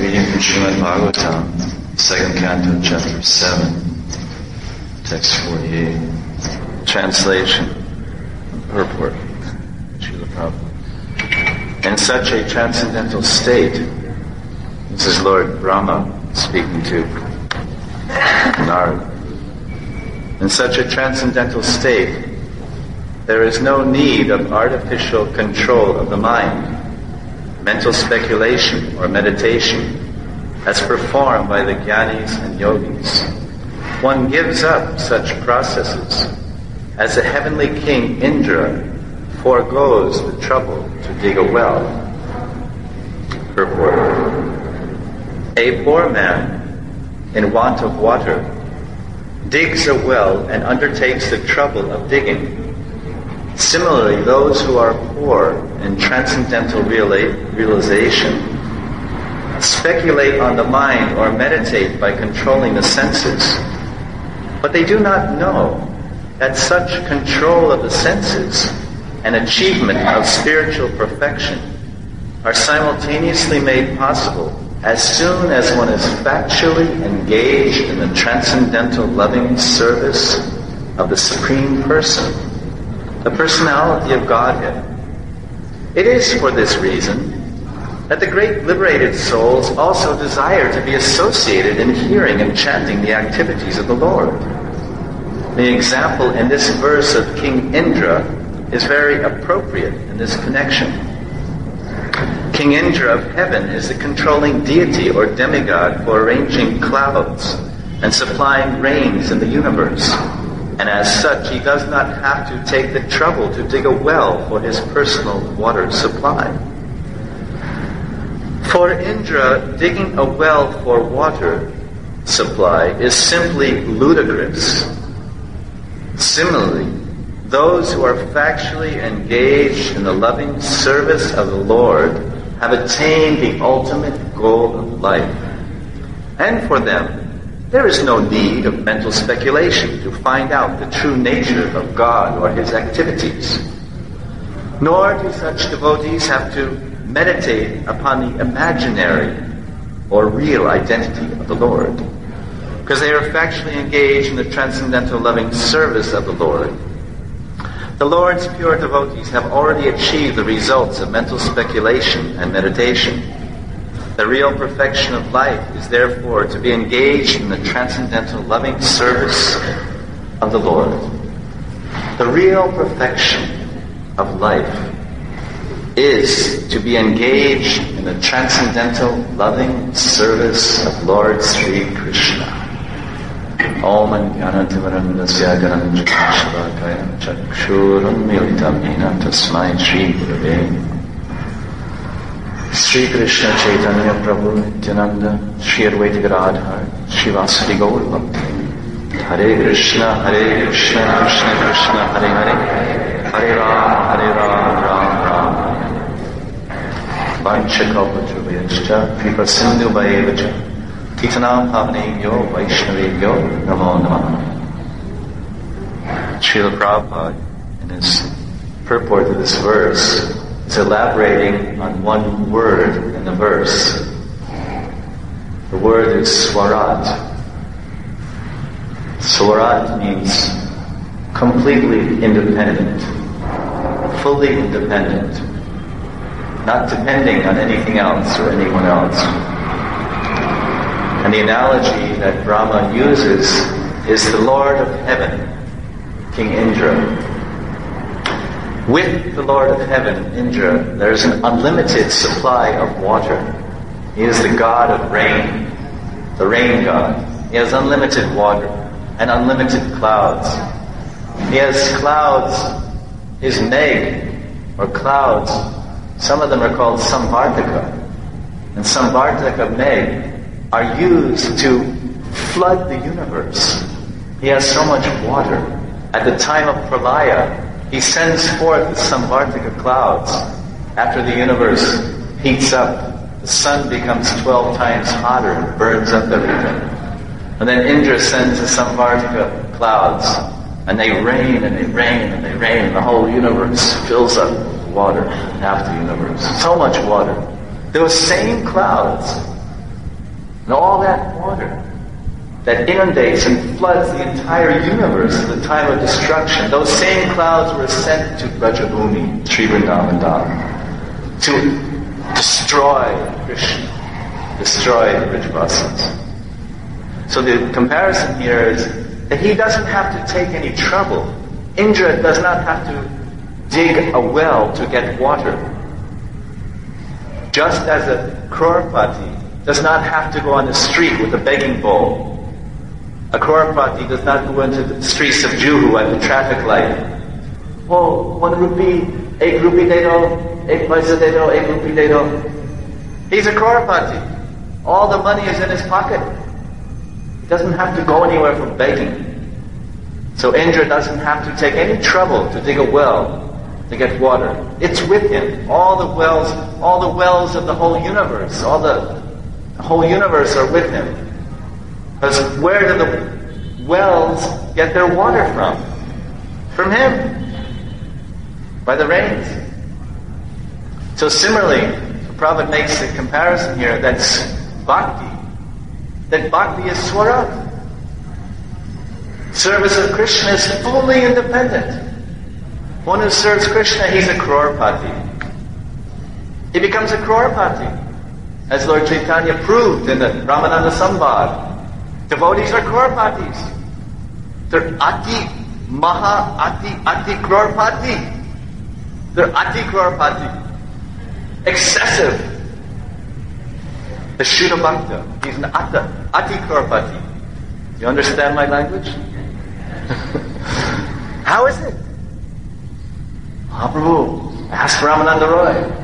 reading from Srimad Bhagavatam, second canto, chapter 7, text 48. Translation, purport, Srila Prabhupada. In such a transcendental state, this is Lord Brahma speaking to Narada. In such a transcendental state, there is no need of artificial control of the mind, mental speculation or meditation, as performed by the jnanis and yogis. One gives up such processes as the heavenly king Indra forgoes the trouble to dig a well. Purport. A poor man in want of water digs a well and undertakes the trouble of digging. Similarly, those who are poor in transcendental realization speculate on the mind or meditate by controlling the senses. But they do not know that such control of the senses and achievement of spiritual perfection are simultaneously made possible as soon as one is factually engaged in the transcendental loving service of the Supreme Person, the personality of Godhead. It is for this reason that the great liberated souls also desire to be associated in hearing and chanting the activities of the Lord. The example in this verse of King Indra is very appropriate in this connection. King Indra of heaven is the controlling deity or demigod for arranging clouds and supplying rains in the universe. And as such, he does not have to take the trouble to dig a well for his personal water supply. For Indra, digging a well for water supply is simply ludicrous. Similarly, those who are factually engaged in the loving service of the Lord have attained the ultimate goal of life. And for them, there is no need of mental speculation to find out the true nature of God or His activities. Nor do such devotees have to meditate upon the imaginary or real identity of the Lord, because they are factually engaged in the transcendental loving service of the Lord. The Lord's pure devotees have already achieved the results of mental speculation and meditation. The real perfection of life is therefore to be engaged in the transcendental loving service of the Lord. The real perfection of life is to be engaged in the transcendental loving service of Lord Sri Krishna. Om Jnanatimarandasya Garanjana Chakshuram Militamena Tasmai Shri Gurave Sri Krishna Chaitanya Prabhu Nityananda Shri Advaita Gadadhar Srivasadi Gaur Bhakti Hare Krishna Krishna Krishna Hare Hare Hare Ram Ram Ram Vanchakalpatrubhyascha Kripa Sindhu Bhayevacha Titanam Pavanebhyo Vaishnavebhyo Namo Namaha. Srila Prabhupada, in his purport to this verse, is elaborating on one word in the verse. The word is Swarat. Swarat means completely independent, fully independent, not depending on anything else or anyone else. And the analogy that Brahma uses is the Lord of Heaven, King Indra. With the Lord of Heaven, Indra, there is an unlimited supply of water. He is the god of rain, the rain god. He has unlimited water and unlimited clouds. He has clouds, his meg, or clouds. Some of them are called Samvartaka. And Samvartaka meg are used to flood the universe. He has so much water. At the time of Pralaya, he sends forth the Samvartaka clouds. After the universe heats up, the sun becomes 12 times hotter and burns up everything. And then Indra sends the Samvartaka clouds, and they rain and they rain and they rain, and the whole universe fills up with water, half the universe. So much water. Those same clouds And all that water that inundates and floods the entire universe at the time of destruction, those same clouds were sent to Brajabhumi, Sri Vrindavan Dham, to destroy Krishna, destroy the Brajavasis. So the comparison here is that he doesn't have to take any trouble. Indra does not have to dig a well to get water. Just as a Crorepati does not have to go on the street with a begging bowl. A Crorepati does not go into the streets of Juhu at the traffic light. Oh, 1 rupee, 8 rupee de do, 8 paisa de do, 8 rupee de do. He's a Crorepati. All the money is in his pocket. He doesn't have to go anywhere for begging. So Indra doesn't have to take any trouble to dig a well to get water. It's with him. All the wells of the whole universe, the whole universe are with him. Because where do the wells get their water from? From him. By the rains. So similarly, the Prabhupada makes a comparison here that's bhakti. That bhakti is swarup. Service of Krishna is fully independent. One who serves Krishna, he's a Crorepati. He becomes a Crorepati. As Lord Chaitanya proved in the Ramananda Sambad. Devotees are Crorepatis. They're Ati, Maha, Ati Crorepati. They're Ati Crorepati. Excessive. The Shuddha Bhakta, he's an Ati Crorepati. Do you understand my language? How is it? Mahaprabhu, ask Ramananda Roy.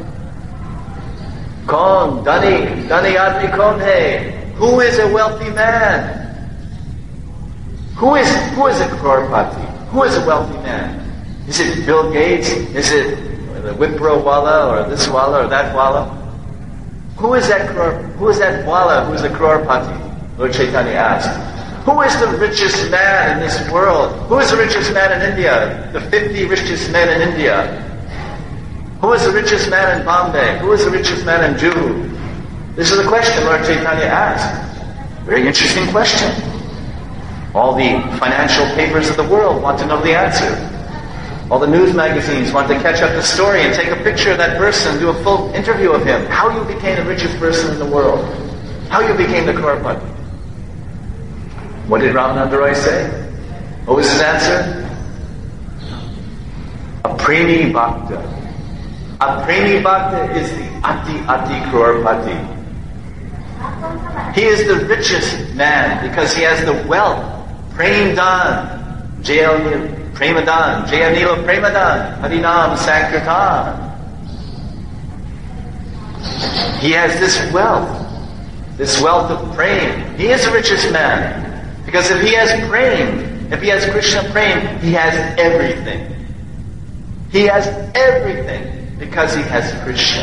Kaun, Dhani Admi kaun hai? Who is a wealthy man? Who is a Crorepati? Who is a wealthy man? Is it Bill Gates? Is it the Wipro Wala or this Wala or that Wala? Who is that Wala who is a Crorepati? Lord Chaitanya asked. Who is the richest man in this world? Who is the richest man in India? The 50 richest men in India. Who is the richest man in Bombay? Who is the richest man in Juhu? This is the question Lord Chaitanya asked. Very interesting question. All the financial papers of the world want to know the answer. All the news magazines want to catch up the story and take a picture of that person, do a full interview of him. How you became the richest person in the world. How you became the Crorepati. What did Ramananda Roy say? What was his answer? Apremi Bhakta. Apremi Bhakta is the Ati Crorepati. He is the richest man because he has the wealth. Premadan, Jayanila Premadan, Harinam Sankirtan. He has this wealth of prema. He is the richest man. Because if he has prema, if he has Krishna prema, he has everything. He has everything because he has Krishna.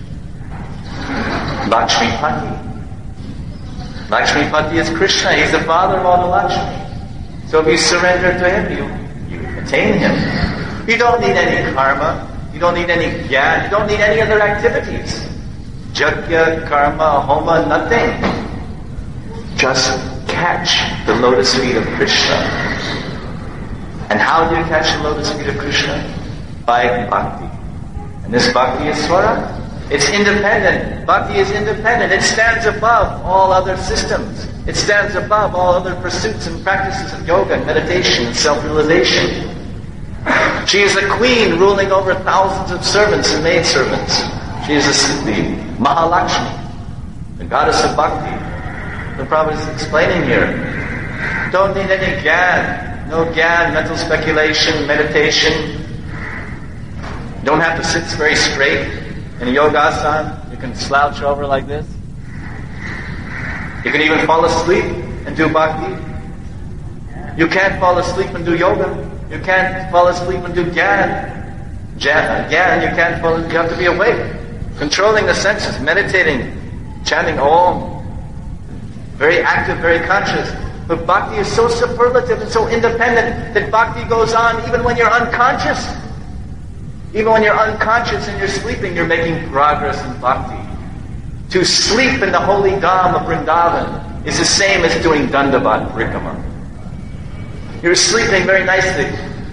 Lakshmipati. Lakshmipati is Krishna. He's the father of all the Lakshmi. So if you surrender to him, you attain him. You don't need any karma. You don't need any gyan. You don't need any other activities. Jagya, karma, homa, nothing. Just catch the lotus feet of Krishna. And how do you catch the lotus feet of Krishna? By bhakti. And this bhakti is swara. It's independent. Bhakti is independent. It stands above all other systems. It stands above all other pursuits and practices of yoga and meditation and self-realization. She is a queen ruling over thousands of servants and maidservants. She is the Mahalakshmi, the goddess of bhakti. The Prabhupada is explaining here. Don't need any gyan. No gyan, mental speculation, meditation. You don't have to sit very straight in a yogasana. You can slouch over like this. You can even fall asleep and do bhakti. You can't fall asleep and do yoga. You can't fall asleep and do gyan. Gyan, you can't fall. You have to be awake, controlling the senses, meditating, chanting Om. Very active, very conscious. But bhakti is so superlative and so independent that bhakti goes on even when you're unconscious. Even when you're unconscious and you're sleeping, you're making progress in bhakti. To sleep in the holy dham of Vrindavan is the same as doing Dandavat Parikramā. You're sleeping very nicely.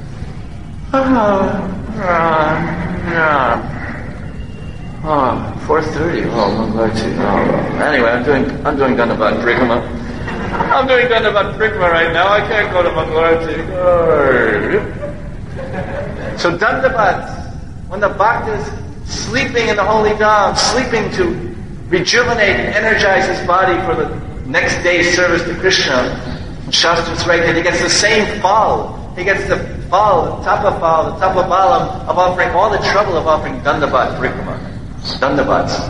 4:30. Anyway, I'm doing Dandavat Parikramā. I'm doing Dandavat Parikramā right now. I can't go to Mangalarti. So Dandavat, when the bhakta is sleeping in the holy dham, sleeping to rejuvenate and energize his body for the next day's service to Krishna, Shastra's right that he gets the same phal. He gets the phal, the tapabalam of offering all the trouble of offering Dandavat Parikramā. Dandavats,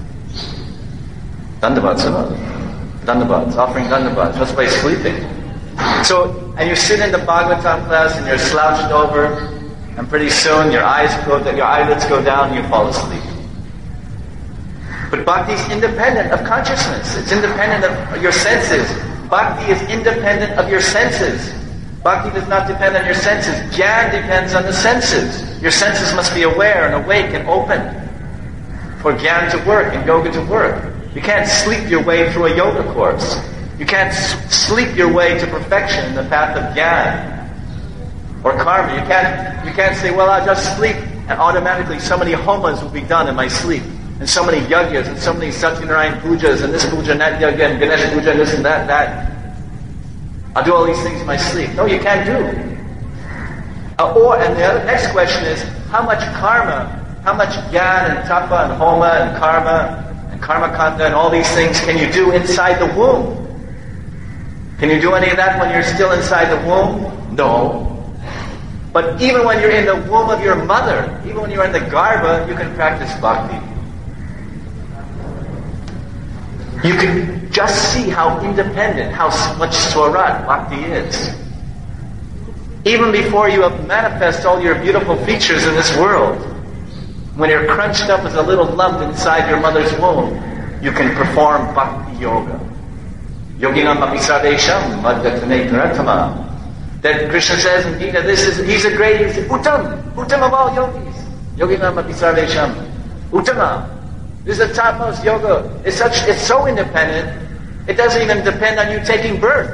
offering dandavats, just by sleeping. So, and you sit in the Bhagavatam class and you're slouched over, and pretty soon your eyelids go down and you fall asleep. But bhakti is independent of consciousness. It's independent of your senses. Bhakti is independent of your senses. Bhakti does not depend on your senses. Gyan depends on the senses. Your senses must be aware and awake and open for Gyan to work and Yoga to work. You can't sleep your way through a yoga course. You can't sleep your way to perfection in the path of Gyan or karma. You can't say, well, I'll just sleep and automatically so many homas will be done in my sleep. And so many yagyas and so many Satyanarayan pujas and this puja and that yagya and Ganesh puja and this and that. I'll do all these things in my sleep. No, you can't do. And the next question is, how much karma, how much Gyan and Tapa and Homa and Karma and Karma Kanda and all these things can you do inside the womb? Can you do any of that when you're still inside the womb? No. But even when you're in the womb of your mother, even when you're in the Garbha, you can practice bhakti. You can just see how independent, how much swarat bhakti is. Even before you have manifest all your beautiful features in this world, when you're crunched up as a little lump inside your mother's womb, you can perform bhakti yoga. Yoginam apisarvesham madhyatane prathama. That Krishna says in Gita, he's Uttam of all yogis. Yoginam apisarvesham. Uttama. This is the topmost yoga. It's so independent, it doesn't even depend on you taking birth.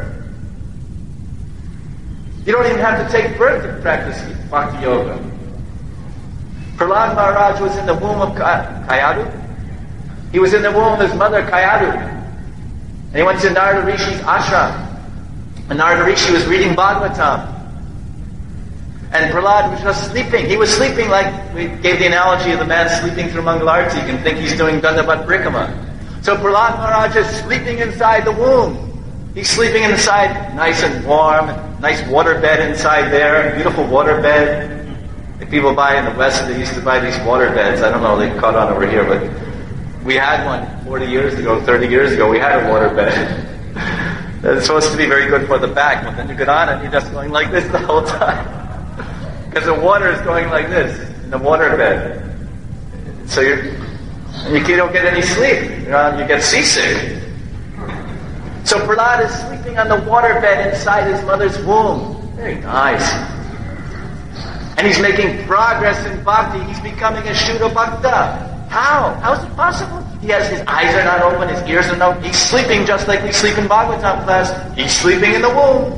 You don't even have to take birth to practice bhakti yoga. Prahlad Maharaj was in the womb of Kayadu. He was in the womb of his mother Kayadu. And he went to Narada Rishi's ashram. And Narada Rishi was reading Bhagavatam. And Prahlad was just sleeping. He was sleeping like we gave the analogy of the man sleeping through Mangalarti. You can think he's doing Dandavat Parikramā. So Prahlad Maharaj is sleeping inside the womb. He's sleeping inside, nice and warm, nice water bed inside there, beautiful water bed. If people buy in the West, they used to buy these water beds. I don't know, they caught on over here, but we had one 40 years ago, 30 years ago, we had a water bed. It's supposed to be very good for the back, but then you get on it and you're just going like this the whole time. Because the water is going like this, in the water bed. So you don't get any sleep. You get seasick. So Prahlad is sleeping on the water bed inside his mother's womb. Very nice. And he's making progress in bhakti. He's becoming a Shuddha Bhakta. How? How is it possible? His eyes are not open, his ears are not. He's sleeping just like we sleep in Bhagavatam class. He's sleeping in the womb.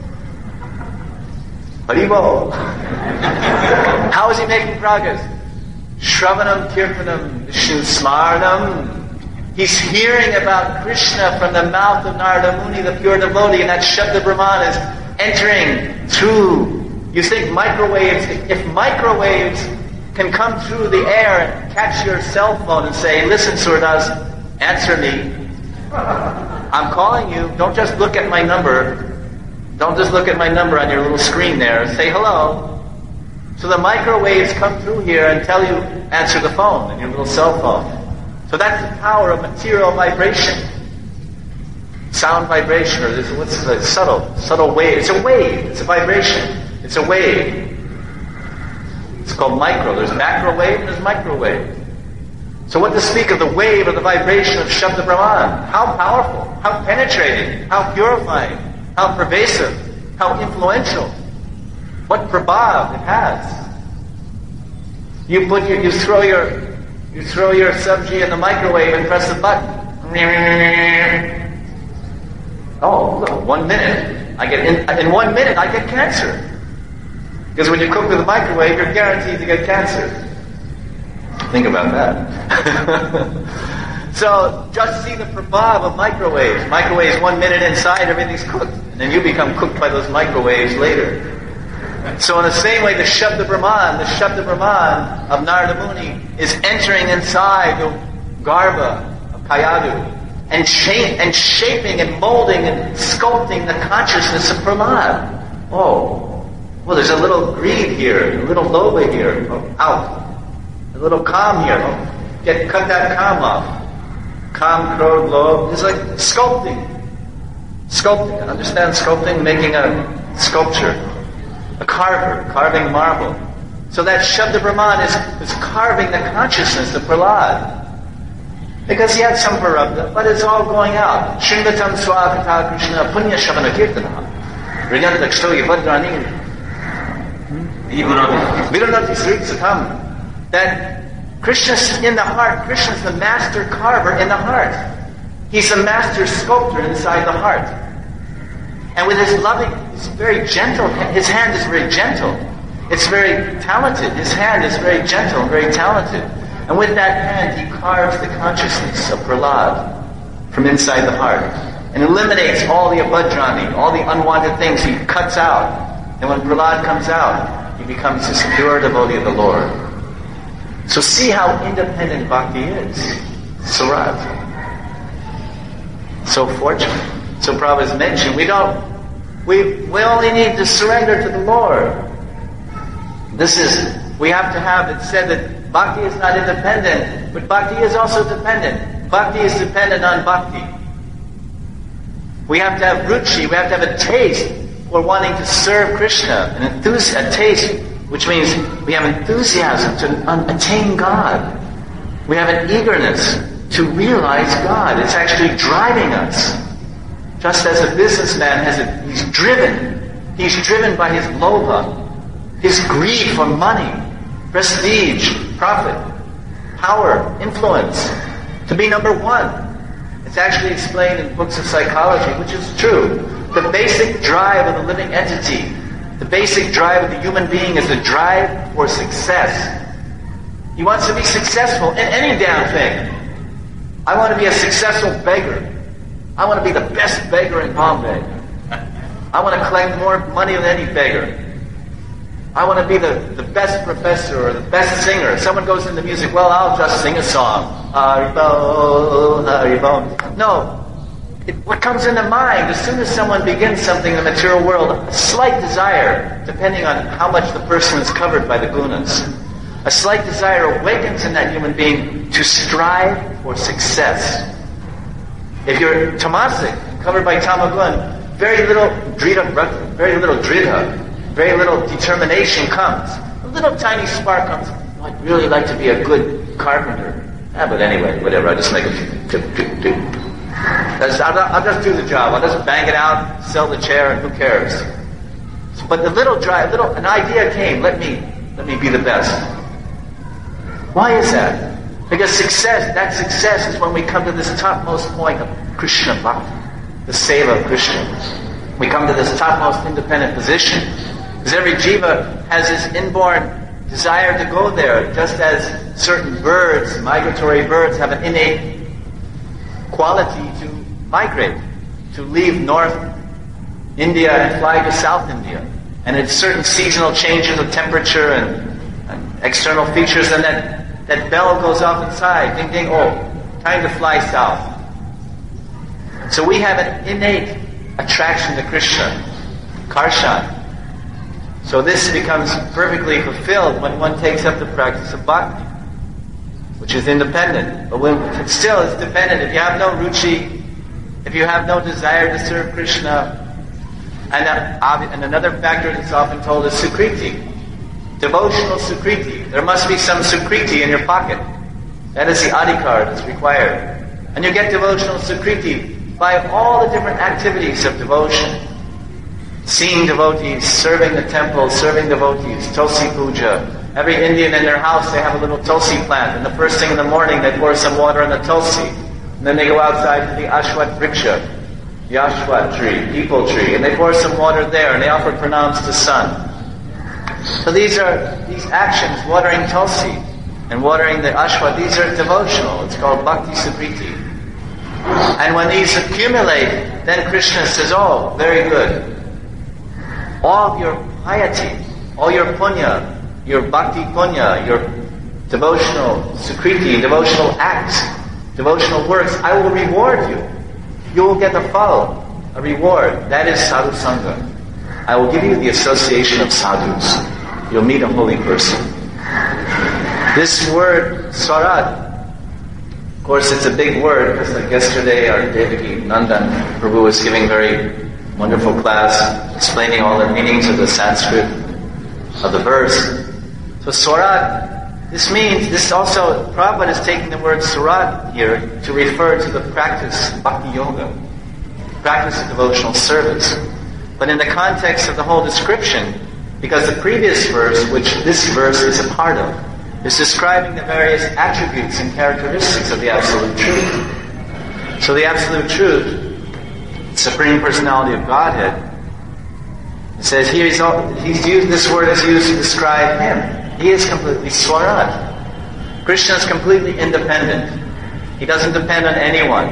Haribol. How is he making progress? Shravanam Kirtanam Vishnu Smarnam. He's hearing about Krishna from the mouth of Narada Muni, the pure devotee, and that Shabda Brahman is entering through. You think microwaves, if microwaves can come through the air and catch your cell phone and say, listen, Surdas, answer me. I'm calling you. Don't just look at my number. Don't just look at my number on your little screen there. Say hello. So the microwaves come through here and tell you, answer the phone on your little cell phone. So that's the power of material vibration. Sound vibration, or what's the subtle wave. It's a wave. It's a vibration. It's a wave. It's called micro. There's macro wave and there's microwave. So what to speak of the wave of the vibration of Shabda Brahman? How powerful, how penetrating, how purifying, how pervasive, how influential. What prabhav it has. You throw your You throw your sabji in the microwave and press the button. Oh, look, 1 minute. In 1 minute I get cancer. Because when you cook with a microwave, you're guaranteed to get cancer. Think about that. So, just see the prabhav of microwaves. Microwaves 1 minute inside, everything's cooked. And then you become cooked by those microwaves later. So in the same way, the Shabda Brahman of Narada Muni is entering inside the Garbha of Kayadu and shaping and molding and sculpting the consciousness of Prahlad. Oh, well, there's a little greed here, a little lobha here, out. A little calm here. Cut that calm off. Calm, krodh, lobh. It's like sculpting. Sculpting. Understand sculpting? Making a sculpture. A carver, carving marble. So that Shabda Brahman is carving the consciousness of Prahlad. Because he had some parabda, but it's all going out. Shrinvatam Swakata Krishna Punya Shavana Kirtana. Rinyanta Kshtoya Vadrani. Viranati Sri Satam. That Krishna's in the heart. Krishna's the master carver in the heart. He's the master sculptor inside the heart. And with his loving, he's very gentle. His hand is very gentle. It's very talented. His hand is very gentle and very talented. And with that hand, he carves the consciousness of Prahlad from inside the heart. And eliminates all the abhadrani, all the unwanted things. He cuts out. And when Prahlad comes out, he becomes this pure devotee of the Lord. So see how independent bhakti is. Surat. So fortunate. So Prabhupada has mentioned, we only need to surrender to the Lord. We have to have it said that bhakti is not independent, but bhakti is also dependent. Bhakti is dependent on bhakti. We have to have ruchi, we have to have a taste for wanting to serve Krishna, a taste, which means we have enthusiasm to attain God. We have an eagerness to realize God. It's actually driving us. Just as a businessman he's driven by his lobha, his greed for money, prestige, profit, power, influence, to be number one. It's actually explained in books of psychology, which is true. The basic drive of the living entity, the basic drive of the human being is the drive for success. He wants to be successful in any damn thing. I want to be a successful beggar. I want to be the best beggar in Bombay. I want to collect more money than any beggar. I want to be the best professor or the best singer. Someone goes into music, well, I'll just sing a song. Haribol, Haribol. No. What comes into mind, as soon as someone begins something in the material world, a slight desire, depending on how much the person is covered by the gunas, a slight desire awakens in that human being to strive for success. If you're tamasic, covered by tamagun, very little dridha, very little determination comes. A little tiny spark comes. Oh, I'd really like to be a good carpenter. But anyway, whatever. I just make I'll just do the job. I'll just bang it out, sell the chair, and who cares? But the little drive, an idea came. Let me be the best. Why is that? Because that success is when we come to this topmost point of Krishna Bhakti, the seva of Krishna. We come to this topmost independent position. Because every jiva has his inborn desire to go there, just as certain birds, migratory birds, have an innate quality to migrate, to leave North India and fly to South India. And it's certain seasonal changes of temperature and external features, and that bell goes off inside. Ding, ding, oh, time to fly south. So we have an innate attraction to Krishna, karshan. So this becomes perfectly fulfilled when one takes up the practice of bhakti, which is independent. But when still it's dependent. If you have no ruchi, if you have no desire to serve Krishna, and another factor that's often told is sukriti, devotional sukriti. There must be some sukriti in your pocket. That is the adhikar that's required. And you get devotional sukriti by all the different activities of devotion. Seeing devotees, serving the temple, serving devotees, Tulsi Puja, Every Indian in their house, they have a little tulsi plant. And the first thing in the morning, they pour some water on the tulsi. And then they go outside to the ashwat vriksha, the ashwat tree, peepal tree. And they pour some water there, and they offer pranams to sun. So these actions, watering tulsi and watering the ashwat, these are devotional. It's called bhakti sukriti. And when these accumulate, then Krishna says, oh, very good. All of your piety, all your punya, your bhakti punya, your devotional sukriti, devotional acts, devotional works, I will reward you. You will get a phal, a reward. That is sadhu sangha. I will give you the association of sadhus. You'll meet a holy person. This word, swarat, of course it's a big word, because like yesterday our Devaki Nandan Prabhu was giving a very wonderful class explaining all the meanings of the Sanskrit of the verse. So swarat, this also, Prabhupada is taking the word swarat here to refer to the practice of bhakti yoga, practice of devotional service. But in the context of the whole description, because the previous verse, which this verse is a part of, is describing the various attributes and characteristics of the Absolute Truth. So the Absolute Truth, Supreme Personality of Godhead, it says here he's used, this word is used to describe Him. He is completely swarat. Krishna is completely independent. He doesn't depend on anyone.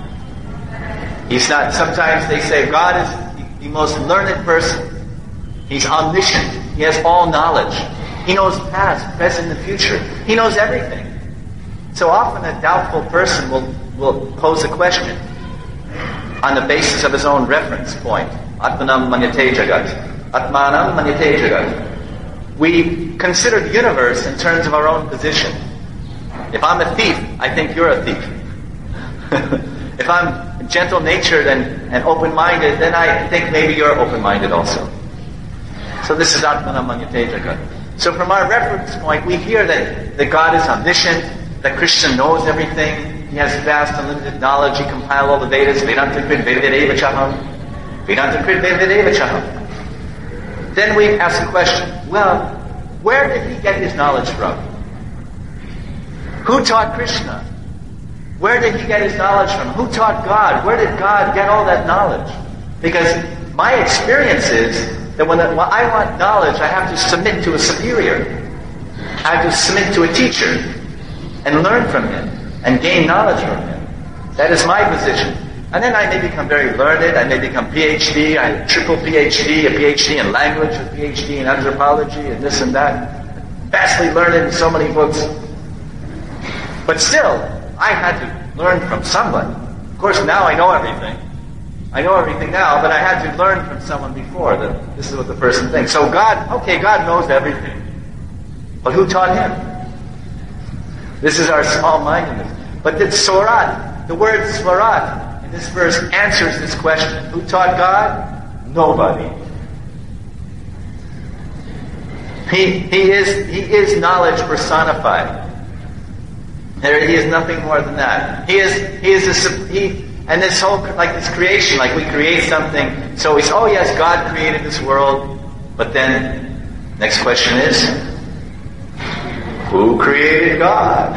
He's not, sometimes they say God is the most learned person. He's omniscient. He has all knowledge. He knows past, present, and future. He knows everything. So often a doubtful person will pose a question on the basis of his own reference point. Atmanam manyate jagat. Atmanam manyate jagat. We consider the universe in terms of our own position. If I'm a thief, I think you're a thief. If I'm gentle-natured and open-minded, then I think maybe you're open-minded also. So this is Atmanam manyate jagat. So from our reference point, we hear that God is omniscient, that Krishna knows everything, He has vast unlimited knowledge, He compiled all the Vedas, Vedanta Krit Vedadeva Chaham, Vedanta Krit Vedadeva Chaham. Then we ask the question, well, where did He get His knowledge from? Who taught Krishna? Where did He get His knowledge from? Who taught God? Where did God get all that knowledge? Because my experience is that when I want knowledge, I have to submit to a superior. I have to submit to a teacher and learn from him and gain knowledge from him. That is my position. And then I may become very learned. I may become PhD, I triple PhD, a PhD in language, a PhD in anthropology, and this and that. Vastly learned in so many books. But still, I had to learn from someone. Of course, now I know everything. I know everything now, but I had to learn from someone before that this is what the person thinks. So God knows everything. But who taught Him? This is our small-mindedness. But the swarat, the word swarat in this verse answers this question. Who taught God? Nobody. He is knowledge personified. He is nothing more than that. And this whole, like this creation, like we create something. So we say, oh yes, God created this world. But then, next question is, who created God?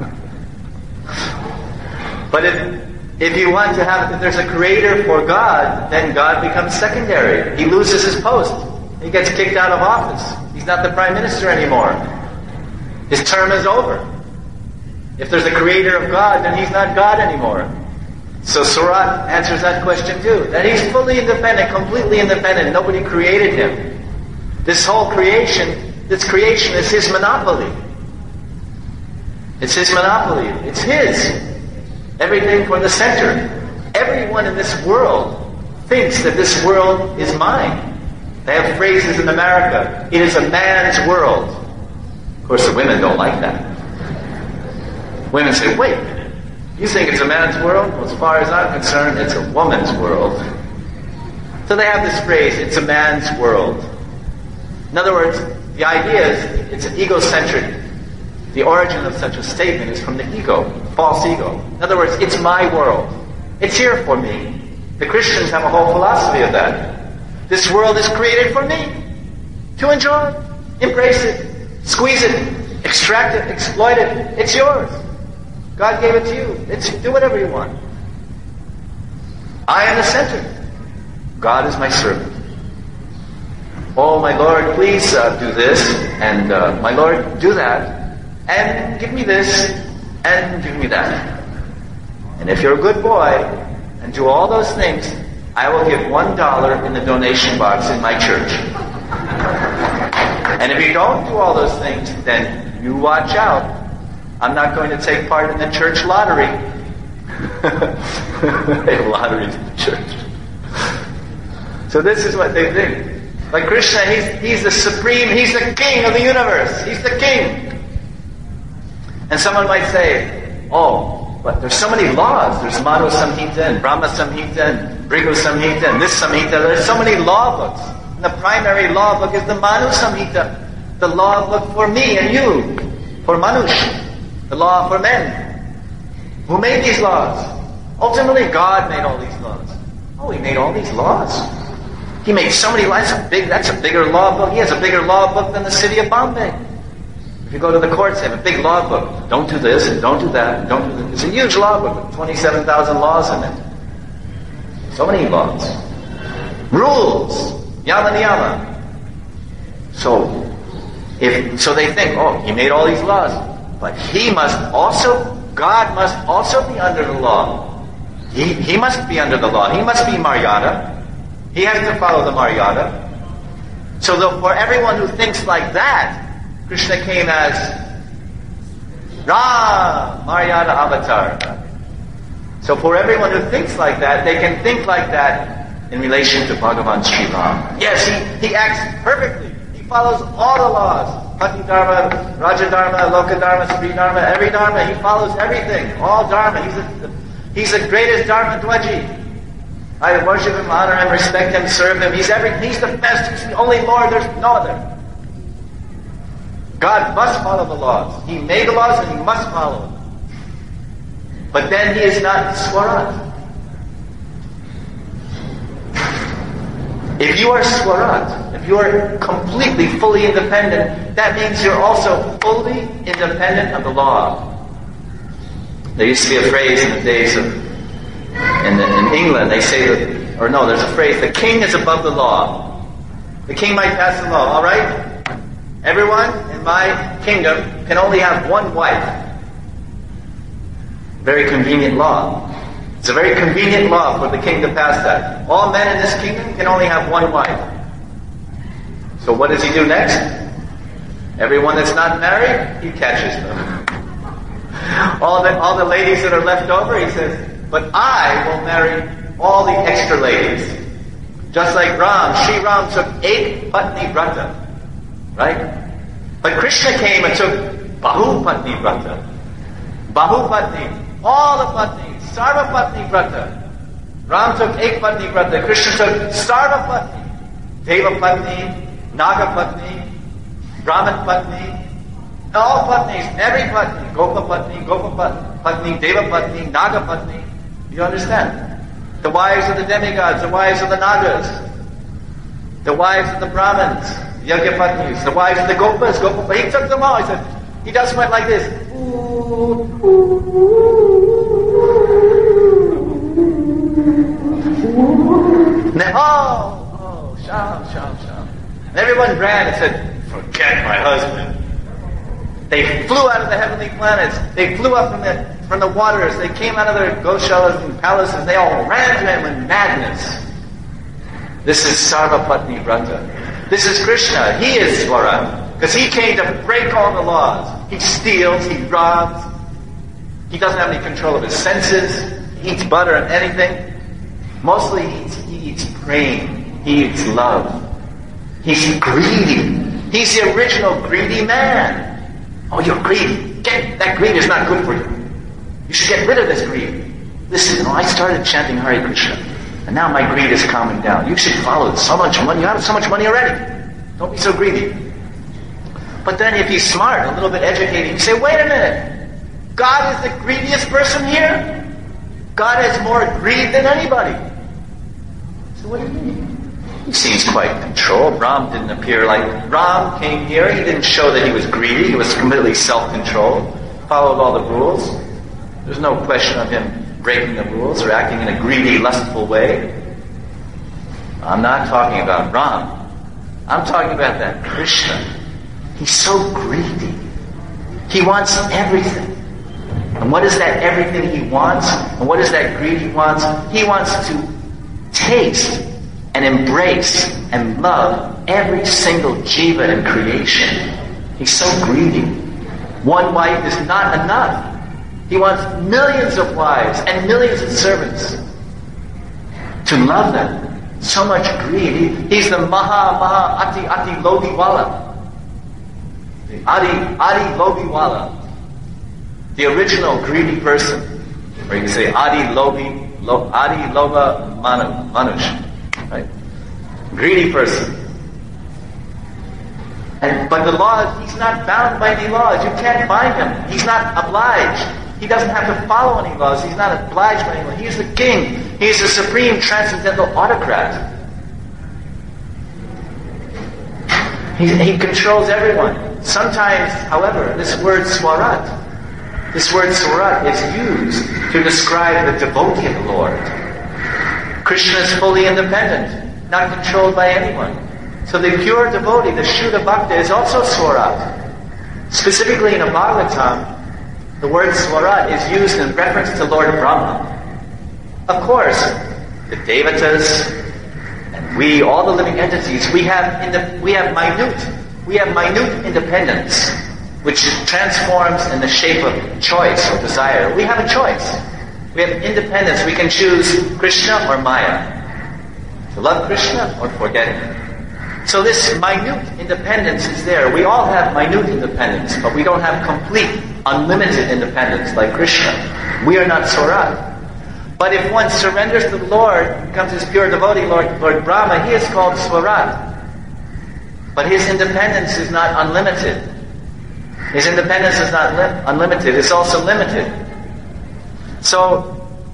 But if you want to have, if there's a creator for God, then God becomes secondary. He loses his post. He gets kicked out of office. He's not the prime minister anymore. His term is over. If there's a creator of God, then He's not God anymore. So Surat answers that question too. That He's fully independent, completely independent. Nobody created Him. This whole creation, is His monopoly. It's His monopoly. It's His. Everything from the center. Everyone in this world thinks that this world is mine. They have phrases in America. It is a man's world. Of course, the women don't like that. Women say, wait a minute. You think it's a man's world? Well, as far as I'm concerned, it's a woman's world. So they have this phrase, it's a man's world. In other words, the idea is, it's an egocentric. The origin of such a statement is from the ego, false ego. In other words, it's my world. It's here for me. The Christians have a whole philosophy of that. This world is created for me to enjoy, embrace it. Squeeze it, extract it, exploit it. It's yours. God gave it to you. Do whatever you want. I am the center. God is my servant. Oh, my Lord, please do this, and my Lord, do that, and give me this, and give me that. And if you're a good boy, and do all those things, I will give $1 in the donation box in my church. And if you don't do all those things, then you watch out. I'm not going to take part in the church lottery. They have lotteries in the church. So this is what they think. Like Krishna, he's the supreme, he's the king of the universe. He's the king. And someone might say, oh, but there's so many laws. There's Manu Samhita and Brahma Samhita and Bhrigu Samhita and this Samhita. There's so many law books. And the primary law book is the Manu Samhita. The law book for me and you. For Manush. The law for men. Who made these laws? Ultimately, God made all these laws. Oh, He made all these laws. He made so many laws. That's a bigger law book. He has a bigger law book than the city of Bombay. If you go to the courts, they have a big law book. Don't do this, and don't do that, and don't do this. It's a huge law book with 27,000 laws in it. So many laws. Rules. Yama niyama. So they think, oh, He made all these laws. But God must also be under the law. He must be under the law. He must be Maryada. He has to follow the Maryada. So for everyone who thinks like that, Krishna came as Ram, Maryada avatar. So for everyone who thinks like that, they can think like that in relation to Bhagavan Sri Ram. Yes, he acts perfectly. He follows all the laws. Pati Dharma, Raja Dharma, Loka Dharma, Sri Dharma, every Dharma. He follows everything. All Dharma. He's the greatest Dharma Dwaji. I worship Him, honor Him, respect Him, serve Him. He's the best. He's the only Lord. There's no other. God must follow the laws. He made the laws and He must follow them. But then He is not Swarat. If you are Swarat, if you are completely, fully independent, that means you're also fully independent of the law. There used to be a phrase in the days of, in England, they say that, there's a phrase, the king is above the law. The king might pass the law, all right? Everyone in my kingdom can only have one wife. Very convenient law. It's a very convenient law for the king to pass that. All men in this kingdom can only have one wife. So what does he do next? Everyone that's not married, he catches them. All the ladies that are left over, he says, but I will marry all the extra ladies. Just like Sri Ram took 8 Patni Vrata. Right? But Krishna came and took Bahu Patni Vrata. Bahu Patni. All the Patnis. Sarva Patni Vrata. Ram took 8 Patni Vrata. Krishna took Sarva Patni. Deva Patni. Naga Patni. Brahman Patni. All Patnis. Every Patni. Gopa Patni. Patni. Deva Patni. Naga Patni. You understand? The wives of the demigods. The wives of the Nagas. The wives of the Brahmins. Yajna Patnis, the wives of the Gopas, he took them all. He said, he just went like this. Sham. And everyone ran and said, forget my husband. They flew out of the heavenly planets. They flew up from the waters. They came out of their goshalas and palaces. They all ran to him in madness. This is Sarva Patni Vrata. This is Krishna. He is Swarat. Because He came to break all the laws. He steals, He robs. He doesn't have any control of His senses. He eats butter and anything. Mostly He eats praying. He eats love. He's greedy. He's the original greedy man. Oh, you're greedy. That greed is not good for you. You should get rid of this greed. Listen, I started chanting Hare Krishna. And now my greed is calming down. You should follow so much money. You have so much money already. Don't be so greedy. But then if he's smart, a little bit educated, you say, wait a minute. God is the greediest person here? God has more greed than anybody. So what do you mean? He seems quite controlled. Ram didn't appear like... Ram came here, he didn't show that he was greedy, he was completely self-controlled, followed all the rules. There's no question of him breaking the rules or acting in a greedy, lustful way. I'm not talking about Ram. I'm talking about that Krishna. He's so greedy. He wants everything. And what is that everything he wants? And what is that greed he wants? He wants to taste and embrace and love every single jiva in creation. He's so greedy. One wife is not enough. He wants millions of wives and millions of servants to love them. So much greed. He's the Ati Lobhiwala. The Adi Lobhiwala. The original greedy person. Or you can say Adi Loba Manush. Right? Greedy person. But the law, he's not bound by any laws. You can't bind him. He's not obliged. He doesn't have to follow any laws. He's not obliged by any laws. He's the king. He's the supreme transcendental autocrat. He controls everyone. Sometimes, however, this word swarat is used to describe the devotee of the Lord. Krishna is fully independent, not controlled by anyone. So the pure devotee, the Shuddha Bhakta, is also swarat. Specifically in a Bhagavatam, the word swarat is used in reference to Lord Brahma. Of course, the Devatas and we, all the living entities, we have minute independence, which transforms in the shape of choice or desire. We have a choice. We have independence. We can choose Krishna or Maya. To love Krishna or forget him. So this minute independence is there. We all have minute independence, but we don't have complete, unlimited independence like Krishna. We are not swarat. But if one surrenders to the Lord, becomes his pure devotee, Lord Brahma, he is called swarat. But his independence is not unlimited. His independence is not unlimited. It's also limited. So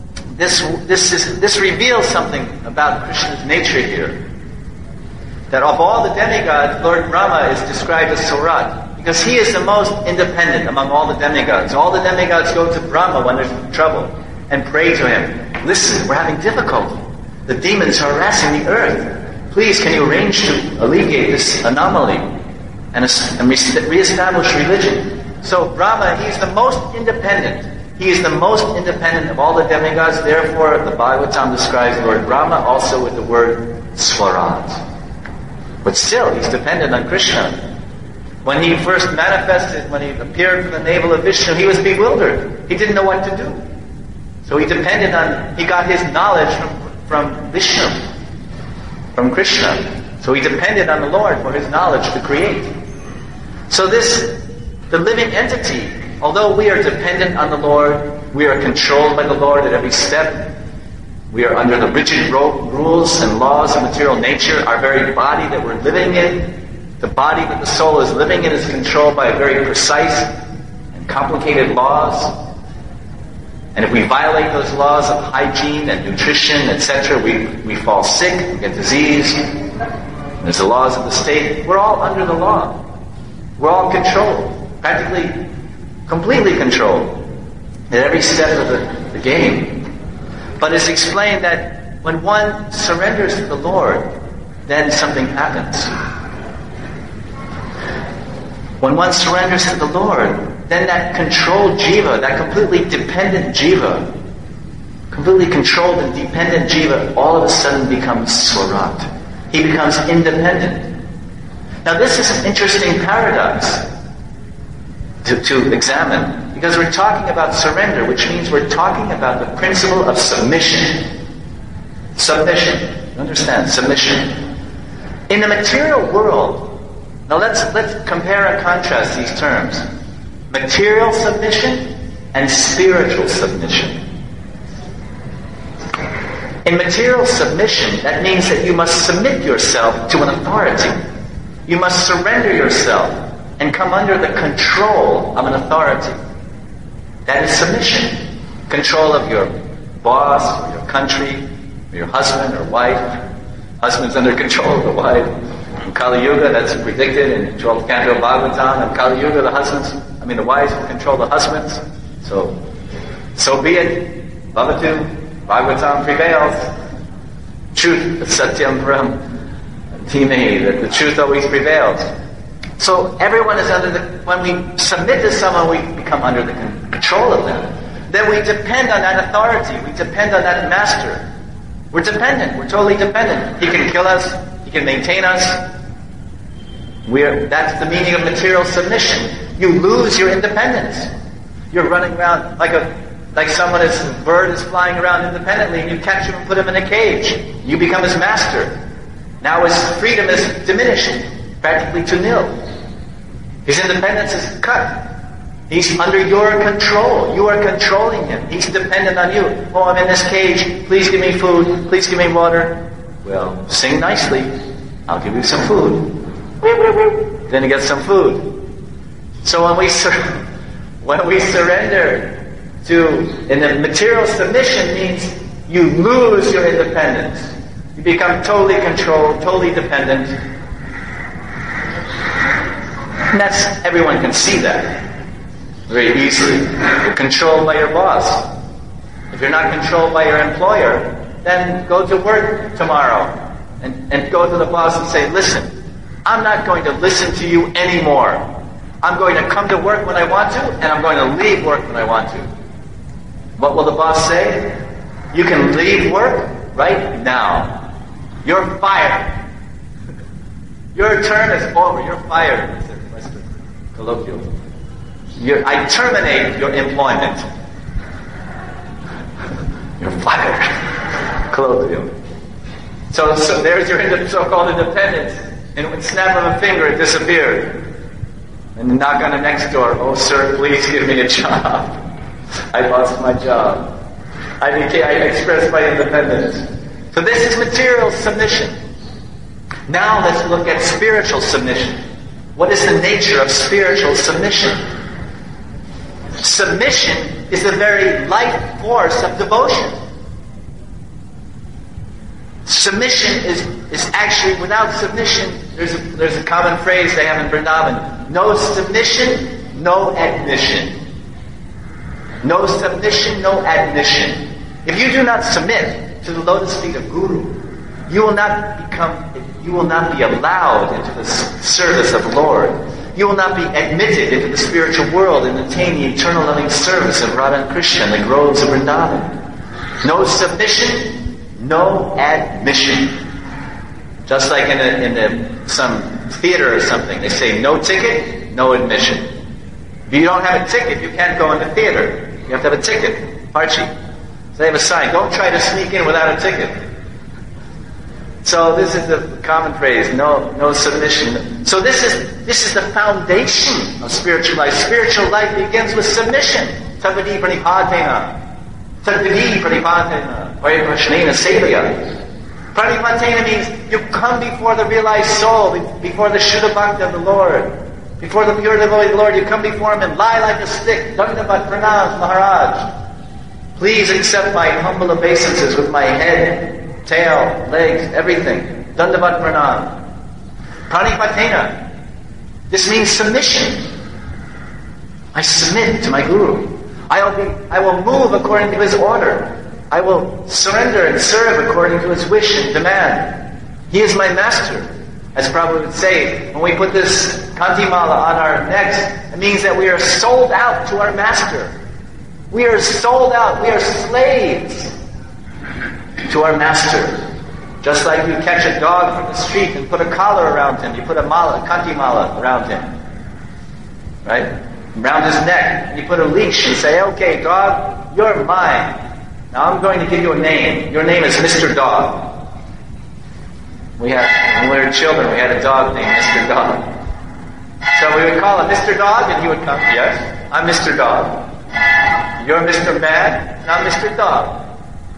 this reveals something about Krishna's nature here. That of all the demigods, Lord Brahma is described as swarat, because he is the most independent among all the demigods. All the demigods go to Brahma when there's trouble and pray to him. Listen, we're having difficulty. The demons are harassing the earth. Please, can you arrange to alleviate this anomaly and reestablish religion? So Brahma, he's the most independent. He is the most independent of all the demigods. Therefore, the Bhagavatam describes Lord Brahma also with the word swarat. But still, he's dependent on Krishna. When he first manifested, when he appeared from the navel of Vishnu, he was bewildered. He didn't know what to do. So he got his knowledge from Vishnu, from Krishna. So he depended on the Lord for his knowledge to create. So the living entity, although we are dependent on the Lord, we are controlled by the Lord at every step, we are under the rigid rules and laws of material nature. Our very body that we're living in, the body that the soul is living in, is controlled by very precise and complicated laws. And if we violate those laws of hygiene and nutrition, etc., we fall sick, we get disease. There's the laws of the state. We're all under the law. We're all controlled, practically completely controlled at every step of the game. But it's explained that when one surrenders to the Lord, then something happens. When one surrenders to the Lord, then that controlled jiva, that completely dependent jiva, completely controlled and dependent jiva, all of a sudden becomes swarat. He becomes independent. Now this is an interesting paradox to examine. Because we're talking about surrender, which means we're talking about the principle of submission. Submission. You understand? Submission. In the material world, now let's compare and contrast these terms. Material submission and spiritual submission. In material submission, that means that you must submit yourself to an authority. You must surrender yourself and come under the control of an authority. That is submission. Control of your boss, or your country, or your husband or wife, husband's under control of the wife. In Kali Yuga, that's predicted in 12th canto of Bhagavatam. In Kali Yuga, the wives will control the husbands. So be it. Bhavatu, Bhagavatam prevails. Truth, Satyam Brahm, Dhimahi, that the truth always prevails. So everyone is when we submit to someone, we become under the control of them. Then we depend on that authority. We depend on that master. We're dependent. We're totally dependent. He can kill us. He can maintain us. That's the meaning of material submission. You lose your independence. You're running around like a bird is flying around independently, and you catch him and put him in a cage. You become his master. Now his freedom is diminished, practically to nil. His independence is cut. He's under your control. You are controlling him. He's dependent on you. Oh, I'm in this cage. Please give me food. Please give me water. Well, sing nicely. I'll give you some food. Then you get some food. So when we surrender in the material submission means you lose your independence. You become totally controlled, totally dependent. And everyone can see that very easily. You're controlled by your boss. If you're not controlled by your employer, then go to work tomorrow and go to the boss and say, listen, I'm not going to listen to you anymore. I'm going to come to work when I want to, and I'm going to leave work when I want to. What will the boss say? You can leave work right now. You're fired. Your term is over. You're fired. That's the colloquial. I terminate your employment. You're fired. Colloquial. So there's your so-called independence. And with the snap of a finger, it disappeared. And the knock on the next door, oh sir, please give me a job. I lost my job. I expressed my independence. So this is material submission. Now let's look at spiritual submission. What is the nature of spiritual submission? Submission is the very life force of devotion. Submission is actually, without submission, there's a common phrase they have in Vrindavan. No submission, no admission. No submission, no admission. If you do not submit to the lotus feet of Guru, you will not be allowed into the service of the Lord. You will not be admitted into the spiritual world and attain the eternal loving service of Radha and Krishna in the groves of Vrindavan. No submission, no admission. Just like in some theater or something, they say no ticket, no admission. If you don't have a ticket, you can't go in the theater. You have to have a ticket, Archie. So they have a sign, don't try to sneak in without a ticket. So this is the common phrase, no submission. So this is the foundation of spiritual life. Spiritual life begins with submission. Tadvidi pranipatena. Tadvidi pranipatena. Vayakrashnena sevaya. Pranipatena means you come before the realized soul, before the Shuddha Bhakti of the Lord. Before the pure devotee of the Lord, you come before him and lie like a stick. Dandavat pranam Maharaj. Please accept my humble obeisances with my head, tail, legs, everything. Dandavat pranam. Pranipatena. This means submission. I submit to my Guru. I will move according to his order. I will surrender and serve according to his wish and demand. He is my master. As Prabhupada would say, when we put this kantimala on our necks, it means that we are sold out to our master. We are sold out. We are slaves to our master. Just like you catch a dog from the street and put a collar around him. You put a kantimala around him. Right? Around his neck. And you put a leash and say, okay, dog, you're mine. Now I'm going to give you a name. Your name is Mr. Dog. When we were children, we had a dog named Mr. Dog. So we would call him Mr. Dog, and he would come, yes, I'm Mr. Dog. You're Mr. Man, and I'm Mr. Dog.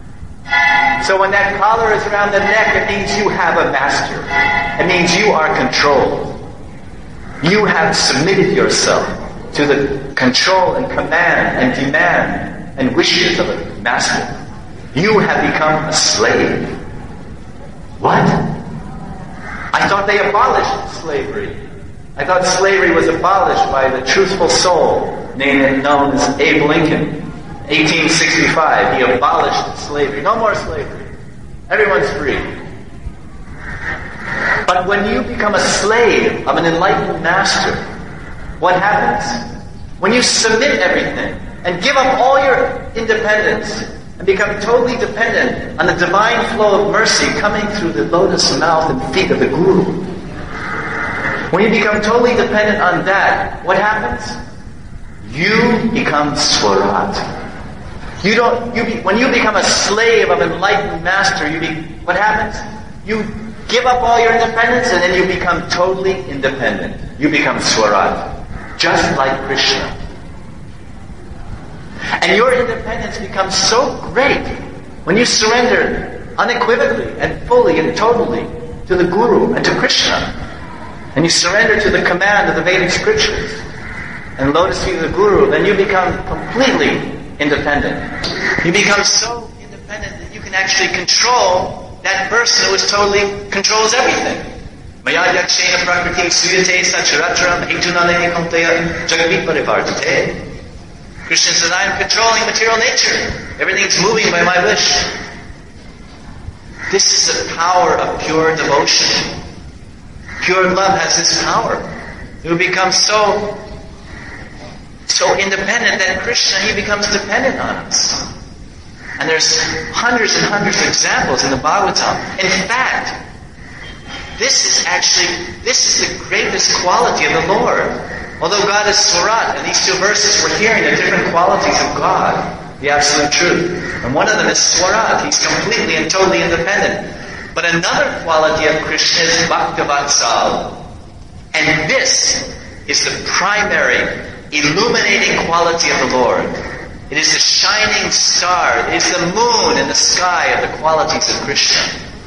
So when that collar is around the neck, it means you have a master. It means you are controlled. You have submitted yourself to the control and command and demand and wishes of a master. You have become a slave. What? I thought they abolished slavery. I thought slavery was abolished by the truthful soul known as Abe Lincoln. 1865, he abolished slavery. No more slavery. Everyone's free. But when you become a slave of an enlightened master, what happens? When you submit everything and give up all your independence and become totally dependent on the divine flow of mercy coming through the lotus mouth and feet of the Guru. When you become totally dependent on that, what happens? You become Swarat. When you become a slave of enlightened master, what happens? You give up all your independence and then you become totally independent. You become Swarat. Just like Krishna. And your independence becomes so great when you surrender unequivocally and fully and totally to the Guru and to Krishna. And you surrender to the command of the Vedic scriptures and lotus feet of the Guru, then you become completely independent. You become so independent that you can actually control that person who controls everything. Maya yakshena prakriti suyate sacharatram hetunalene konteya jagamit parivartate. Krishna says, I am controlling material nature. Everything's moving by my wish. This is the power of pure devotion. Pure love has this power. You become so independent that Krishna, he becomes dependent on us. And there's hundreds and hundreds of examples in the Bhagavatam. In fact, this is the greatest quality of the Lord. Although God is Swarat, and these two verses we're hearing the different qualities of God, the absolute truth. And one of them is Swarat. He's completely and totally independent. But another quality of Krishna is Bhaktavatsal. And this is the primary illuminating quality of the Lord. It is the shining star. It is the moon in the sky of the qualities of Krishna.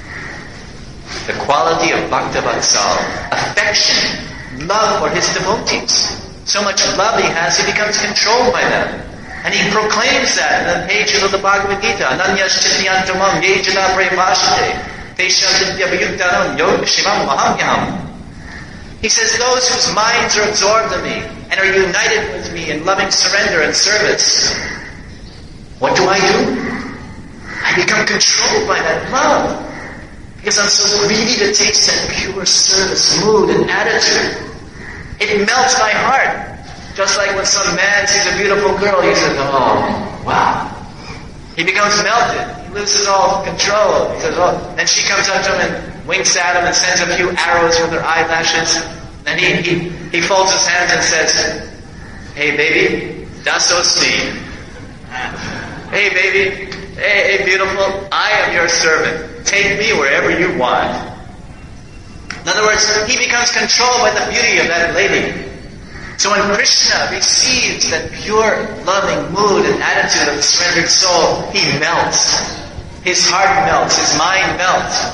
The quality of Bhaktavatsal, affection, love for his devotees. So much love he has, he becomes controlled by them. And he proclaims that in the pages of the Bhagavad Gita. Ananyas chityantamam yejana prevashate tesham vidyabhyuktanam yoga shimam mahamyam. He says, those whose minds are absorbed in me and are united with me in loving surrender and service, what do? I become controlled by that love. Because I'm so greedy to taste that pure service, mood, and attitude. It melts my heart. Just like when some man sees a beautiful girl, he says, oh, wow. He becomes melted. He loses all control. He says, oh. Then she comes up to him and winks at him and sends a few arrows with her eyelashes. And he folds his hands and says, hey baby, dasosmi. Hey baby, hey beautiful, I am your servant. Take me wherever you want. In other words, he becomes controlled by the beauty of that lady. So when Krishna receives that pure, loving mood and attitude of the surrendered soul, he melts. His heart melts. His mind melts.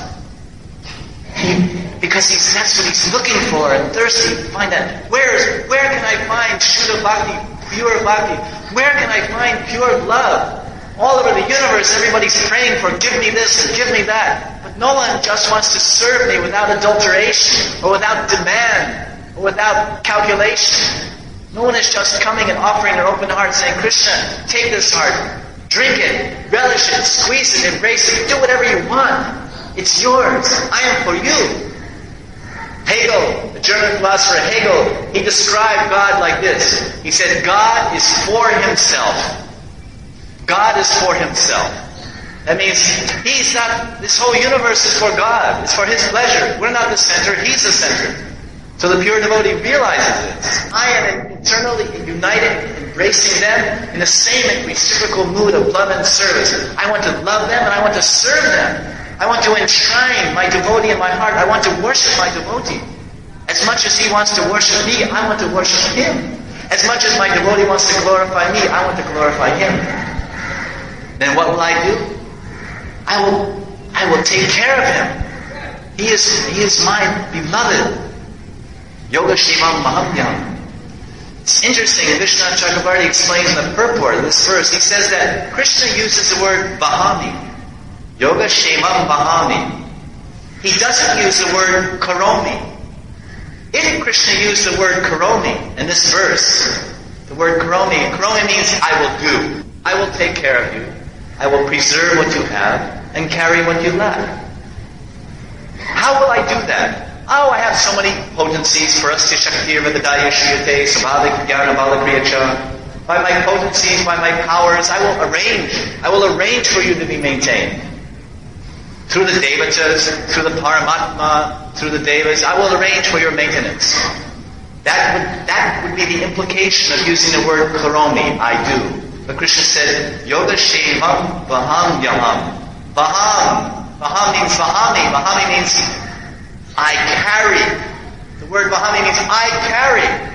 Because that's what he's looking for and thirsty to find that. Where can I find Shuddha Bhakti, pure Bhakti? Where can I find pure love? All over the universe, everybody's praying for give me this and give me that. But no one just wants to serve me without adulteration or without demand or without calculation. No one is just coming and offering their open heart saying, Krishna, take this heart, drink it, relish it, squeeze it, embrace it, do whatever you want. It's yours. I am for you. Hegel, the German philosopher Hegel, he described God like this. He said, God is for himself. God is for himself. That means he's not, this whole universe is for God. It's for his pleasure. We're not the center, he's the center. So the pure devotee realizes this. I am eternally united, embracing them in the same reciprocal mood of love and service. I want to love them and I want to serve them. I want to enshrine my devotee in my heart. I want to worship my devotee. As much as he wants to worship me, I want to worship him. As much as my devotee wants to glorify me, I want to glorify him. Then what will I do? I will take care of him. He is my beloved. Yoga Shimam Mahamyam. It's interesting, Vishwanath Chakravarti explains in the purport of this verse, he says that Krishna uses the word Bahami. Yoga Shemam Bahami. he doesn't use the word karomi. If Krishna used the word karomi in this verse, the word karomi means I will do. I will take care of you. I will preserve what you have and carry what you lack. How will I do that? Oh, I have so many potencies for us to Shaktir Vedadaya Shriyate Sabhavik Jnana Balakriyacha. By my potencies, by my powers, I will arrange for you to be maintained. Through the Devatas, through the Paramatma, through the Devas, I will arrange for your maintenance. That would be the implication of using the word karomi, I do. But Krishna said, Yoga Shevam Vaham Yamam. Vaham means Vahami. Vahami means I carry. The word Vahami means I carry.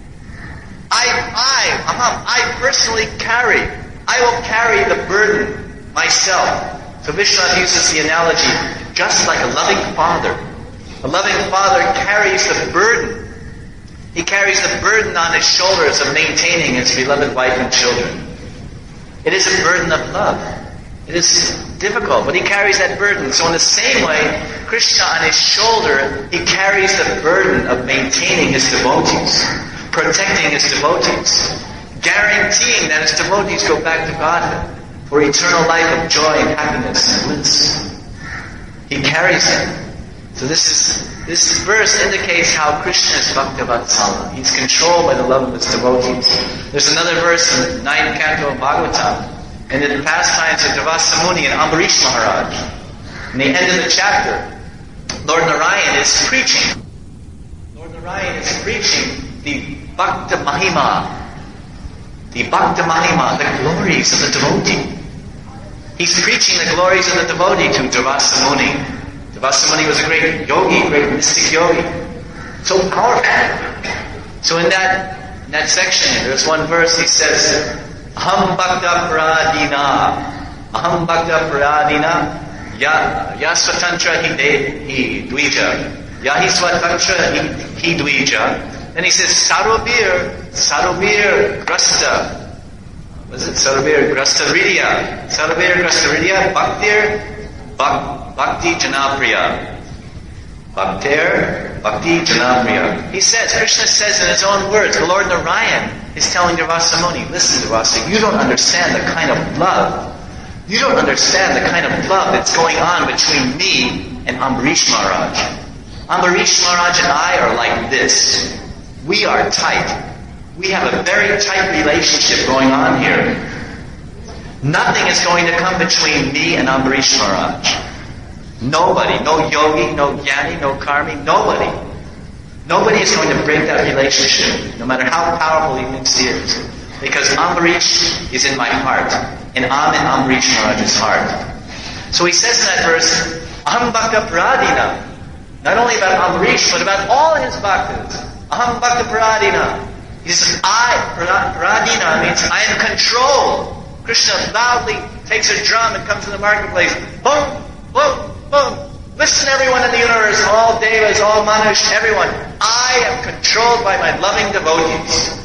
I personally carry. I will carry the burden myself. So Vishwanath uses the analogy, just like a loving father. A loving father carries the burden. He carries the burden on his shoulders of maintaining his beloved wife and children. It is a burden of love. It is difficult, but he carries that burden. So in the same way, Krishna on his shoulder, he carries the burden of maintaining his devotees, protecting his devotees, guaranteeing that his devotees go back to Godhead for eternal life of joy and happiness and bliss. He carries them. So this verse indicates how Krishna is Bhakta-Vatsala. He's controlled by the love of his devotees. There's another verse in the 9th canto of Bhagavatam, in the pastimes of Durvasa Muni and Ambarish Maharaj. In the end of the chapter, Lord Narayan is preaching. Lord Narayan is preaching the Bhakta Mahima. The Bhakta Mahima, the glories of the devotee. He's preaching the glories of the devotee to Durvasa Muni. Durvasa Muni was a great yogi, great mystic yogi. So powerful. So in that section, there's one verse, he says, Aham Bhakta Paradina, Yasvatantra hi Dvija, Yahi Svatantra hi Dvija. Then he says, Sarobir Grasta. Was it Sarobir Grasta Ridya? Sarobir Grasta Ridya, Bhakti Janapriya. Bhakti Janapriya. He says, Krishna says in his own words, the Lord Narayan is telling Durvasa Muni, listen Durvasa, you don't understand the kind of love. You don't understand the kind of love that's going on between me and Ambarish Maharaj. Ambarish Maharaj and I are like this. We are tight. We have a very tight relationship going on here. Nothing is going to come between me and Ambarish Maharaj. Nobody, no yogi, no jnani, no karmi, nobody. Nobody is going to break that relationship, no matter how powerful he thinks he is. Because Ambarish is in my heart, and I'm in Ambarish Maharaj's heart. So he says in that verse, Aham Bhakta Paradina. Not only about Ambarish, but about all his bhaktas. Aham Bhakta Paradina. He says, Paradina means I am controlled. Krishna loudly takes a drum and comes to the marketplace. Boom, boom, boom. Listen everyone in the universe, all devas, all manush, everyone. I am controlled by my loving devotees.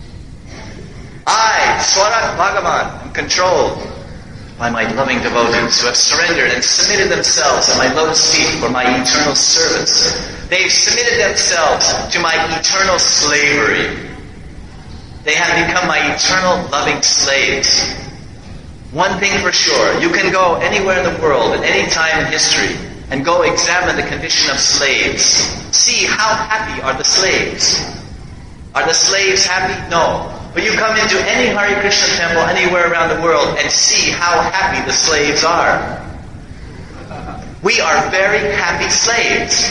I, Swarat Bhagavan, am controlled by my loving devotees who have surrendered and submitted themselves at my lotus feet for my eternal service. They've submitted themselves to my eternal slavery. They have become my eternal loving slaves. One thing for sure, you can go anywhere in the world at any time in history and go examine the condition of slaves. See how happy are the slaves. Are the slaves happy? No. But you come into any Hare Krishna temple anywhere around the world and see how happy the slaves are. We are very happy slaves.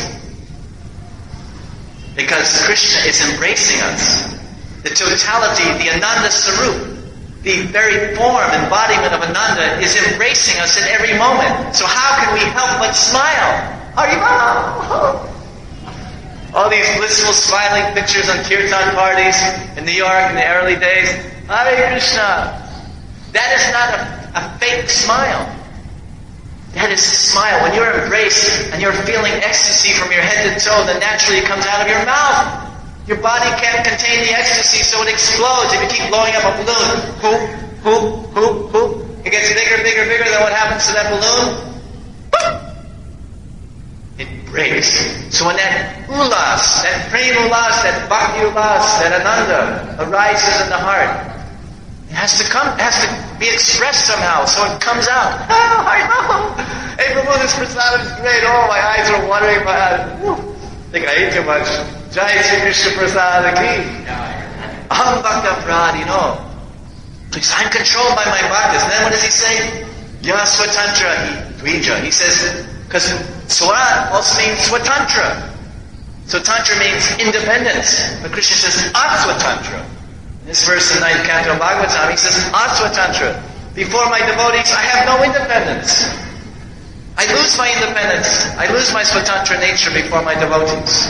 Because Krishna is embracing us. The totality, the Ananda Sarup, the very form, embodiment of Ananda is embracing us in every moment. So how can we help but smile? Haribol! All these blissful smiling pictures on kirtan parties in New York in the early days. Hare Krishna! That is not a fake smile. That is a smile. When you're embraced and you're feeling ecstasy from your head to toe, then naturally it comes out of your mouth. Your body can't contain the ecstasy, so it explodes if you keep blowing up a balloon. Hoop, hoop, hoop, hoop. It gets bigger, bigger, bigger. Then what happens to that balloon? Boop! it breaks. So when that ulas, that prem ulas, that bhakti ulas, that ananda arises in the heart, it has to be expressed somehow, so it comes out. Oh, I know! Hey Prabhu, this prasadam is great. Oh, my eyes are watering. I think I ate too much. Jai Sri Krishna Prasad ki. Aham bhakta pradino. Because I'm controlled by my bhaktas. And then what does he say? Ya swatantra hi dvija. He says, because Swarat also means Swatantra. Swatantra means independence. But Krishna says Aswatantra. In this verse in 9th canto of Bhagavatam, he says Aswatantra. Before my devotees, I have no independence. I lose my independence. I lose my Swatantra nature before my devotees.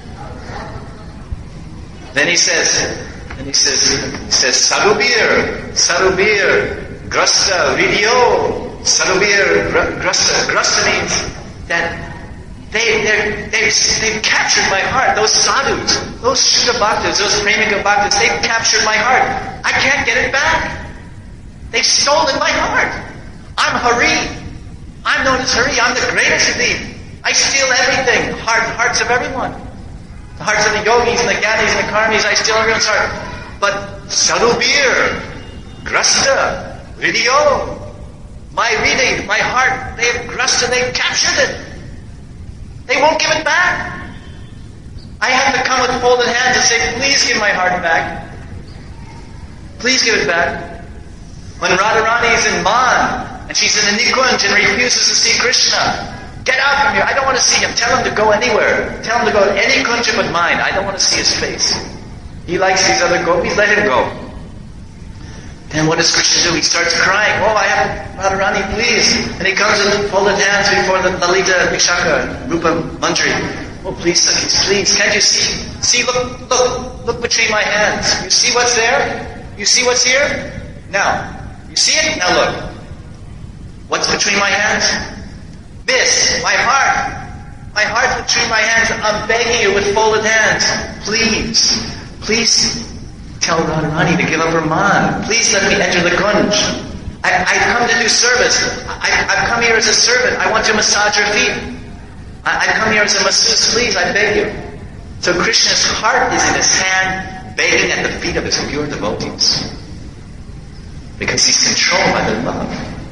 Then he says, Sarubir, Grasta, Vidyo. Sarubir, Grasta means that they've captured my heart. Those sadhus, those Shuddha Bhaktas, those Premika Bhaktas, they've captured my heart. I can't get it back. They've stolen my heart. I'm Hari. I'm known as Hari. I'm the greatest of these. I steal everything. Hearts of everyone. The hearts of the yogis and the gyanis and the karmis, I steal everyone's heart. But Sarubir, Grasta, Vidyo, my reading, my heart, they've Grasta, they've captured it. They won't give it back. I have to come with folded hands and say, please give my heart back. Please give it back. When Radharani is in Man, and she's in the Nikunj and refuses to see Krishna, get out from here. I don't want to see him. Tell him to go anywhere. Tell him to go to any kunja but mine. I don't want to see his face. He likes these other gopis. Let him go. Then what does Krishna do? He starts crying. Oh, I have Radharani, please. And he comes with folded hands before the Lalita, Vishaka, Rupa, Mantri. Oh, please, Sakhis, please. Can't you see? See, look between my hands. You see what's there? You see what's here? Now, you see it? Now look. What's between my hands? This, my heart. My heart's between my hands. I'm begging you with folded hands. Please tell Radharani to give up her man. Please let me enter the kunj. I come to do service. I've come here as a servant. I want to massage her feet. I come here as a masseuse. Please, I beg you. So Krishna's heart is in his hand, begging at the feet of his pure devotees. Because he's controlled by their love.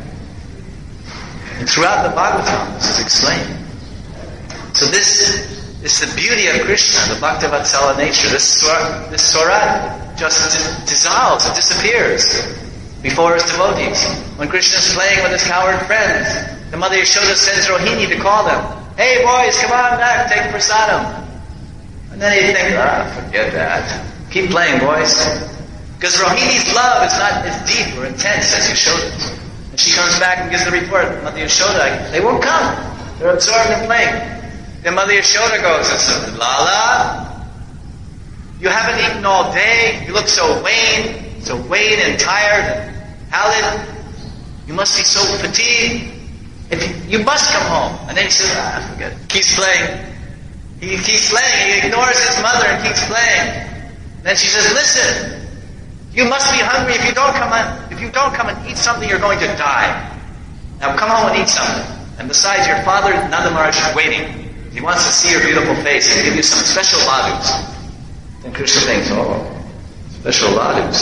And throughout the Bhagavatam, this is explained. So this is the beauty of Krishna, the Bhakta-Vatsala nature. This Swarat just dissolves, it disappears before his devotees. When Krishna is playing with his coward friends, the Mother Yashoda sends Rohini to call them. Hey boys, come on back, take prasadam. And then they think, forget that. Keep playing, boys. Because Rohini's love is not as deep or intense as Yashoda's. And she comes back and gives the report. Mother Yashoda, they won't come. They're absorbed in playing. Then Mother Yashoda goes and says, Lala, you haven't eaten all day. You look so wan and tired and pallid. You must be so fatigued. You must come home. And then he says, forget it. Keeps playing. He keeps playing. He ignores his mother and keeps playing. Then she says, listen, you must be hungry. If you don't come and eat something, you're going to die. Now come home and eat something. And besides, your father, Nanda Maharaj, is waiting. He wants to see your beautiful face and give you some special ladus. Then Krishna thinks, special ladus.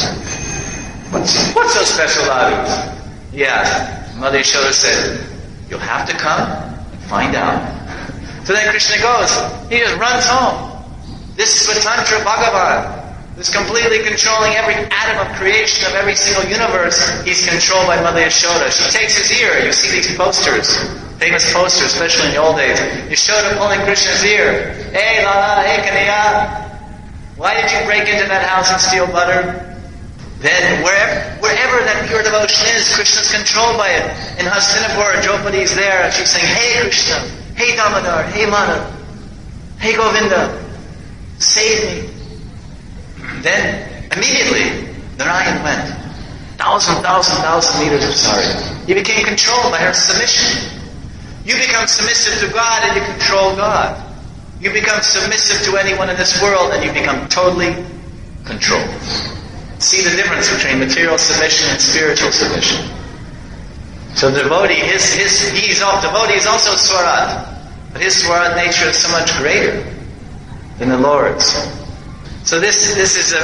What's those special ladus? He asked. Mother Yashoda said, you'll have to come and find out. So then Krishna goes. He just runs home. This Swatantra Bhagavan, this completely controlling every atom of creation of every single universe, he's controlled by Mother Yashoda. She takes his ear. You see these posters, famous posters, especially in the old days. Yashoda pulling Krishna's ear. Hey Lala, hey Kanaya, why did you break into that house and steal butter? Then wherever that pure devotion is, Krishna's controlled by it. In Hastinapur, Draupadi's there, and she's saying, hey Krishna, hey Damodar, hey Madhav, hey Govinda, save me. Then, immediately, Narayan went. Thousand meters of Sarita. He became controlled by her submission. You become submissive to God and you control God. You become submissive to anyone in this world and you become totally controlled. See the difference between material submission and spiritual submission. So the devotee, devotee is also Swarat. But his Swarat nature is so much greater than the Lord's. So this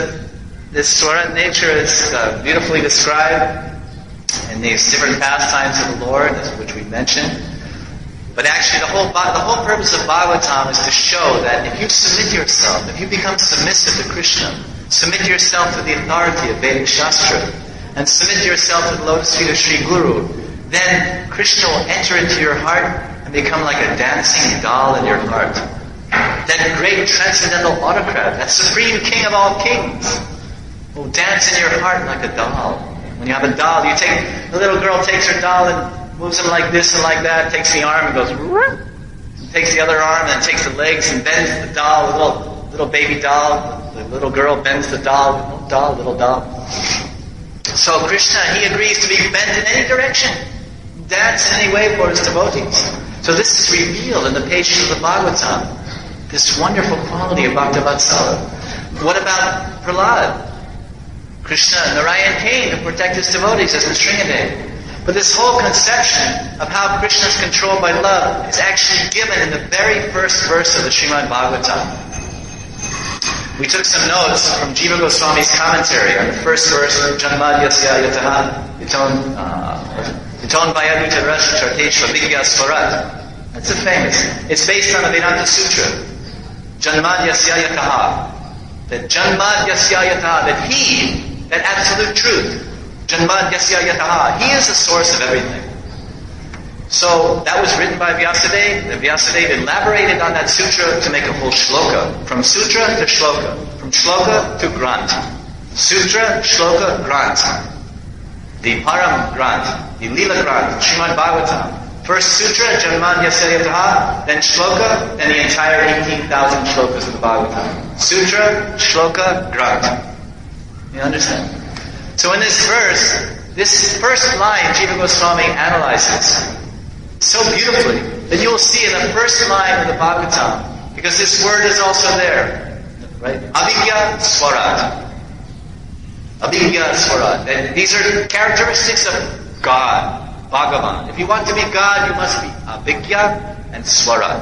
Swarat nature is beautifully described in these different pastimes of the Lord, which we mentioned. But actually, the whole purpose of Bhagavatam is to show that if you submit yourself, if you become submissive to Krishna, submit yourself to the authority of Vedic Shastra, and submit yourself to the lotus feet of Sri Guru, then Krishna will enter into your heart and become like a dancing doll in your heart. That great transcendental autocrat, that supreme king of all kings, will dance in your heart like a doll. When you have a doll, the little girl takes her doll and moves them like this and like that, takes the arm and goes, takes the other arm and takes the legs and bends the doll, little baby doll. The little girl bends the doll, little doll. So Krishna, he agrees to be bent in any direction, dance in any way for his devotees. So this is revealed in the pages of the Bhagavatam, this wonderful quality of Bhaktavatsala. What about Prahlad? Krishna, Narayan came to protect his devotees as Nrsimhadev. But this whole conception of how Krishna is controlled by love is actually given in the very first verse of the Srimad Bhagavatam. We took some notes from Jiva Goswami's commentary on the first verse, Janmadyasya yataha yiton vayadita rash charteshva vigya swarat. That's it's based on the Vedanta Sutra. Janmadyasya yataha. That Janmadyasya yataha, that he, that absolute truth, Janmadyasya yataha, he is the source of everything. So that was written by Vyasadeva. The Vyasadeva elaborated on that sutra to make a whole shloka. From sutra to shloka. From shloka to grant. Sutra, shloka, grant. The Param grant. The Lila grant. Srimad Bhagavatam. First sutra, Janmadyasya yataha, then shloka, then the entire 18,000 shlokas of the Bhagavatam. Sutra, shloka, grant. You understand? So in this verse, this first line Jiva Goswami analyzes so beautifully that you'll see in the first line of the Bhagavatam, because this word is also there, right? Abhigya Swarat. Abhigya Swarat. And these are characteristics of God, Bhagavan. If you want to be God, you must be Abhigya and Swarat.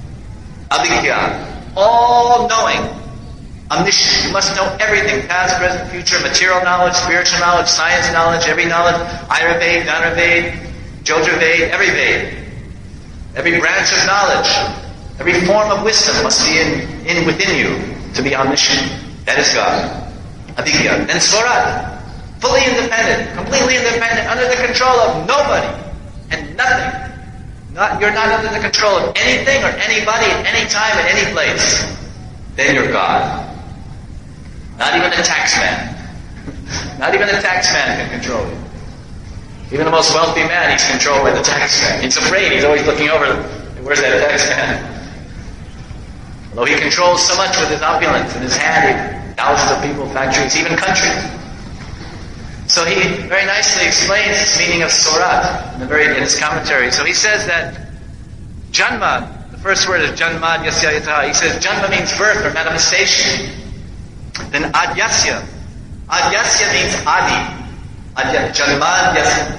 Abhigya, all-knowing, omniscient. You must know everything, past, present, future, material knowledge, spiritual knowledge, science knowledge, every knowledge, Ayurveda, Dhanurveda, Jyotirveda, every Veda, every branch of knowledge, every form of wisdom must be in within you to be omniscient. That is God. Abhigya. Then Swarat, fully independent, completely independent, under the control of nobody and nothing. You're not under the control of anything or anybody at any time, at any place. Then you're God. Not even a tax man. Not even a tax man can control you. Even the most wealthy man, he's controlled by the tax man. He's afraid. He's always looking over. Where's that tax man? Although he controls so much with his opulence in his hand, thousands of people, factories, even countries. So he very nicely explains this meaning of Swarat in his commentary. So he says that Janma, the first word is Janma Yasya Yataha. He says Janma means birth or manifestation. Then Adyasya. Adyasya means Adi. Janmad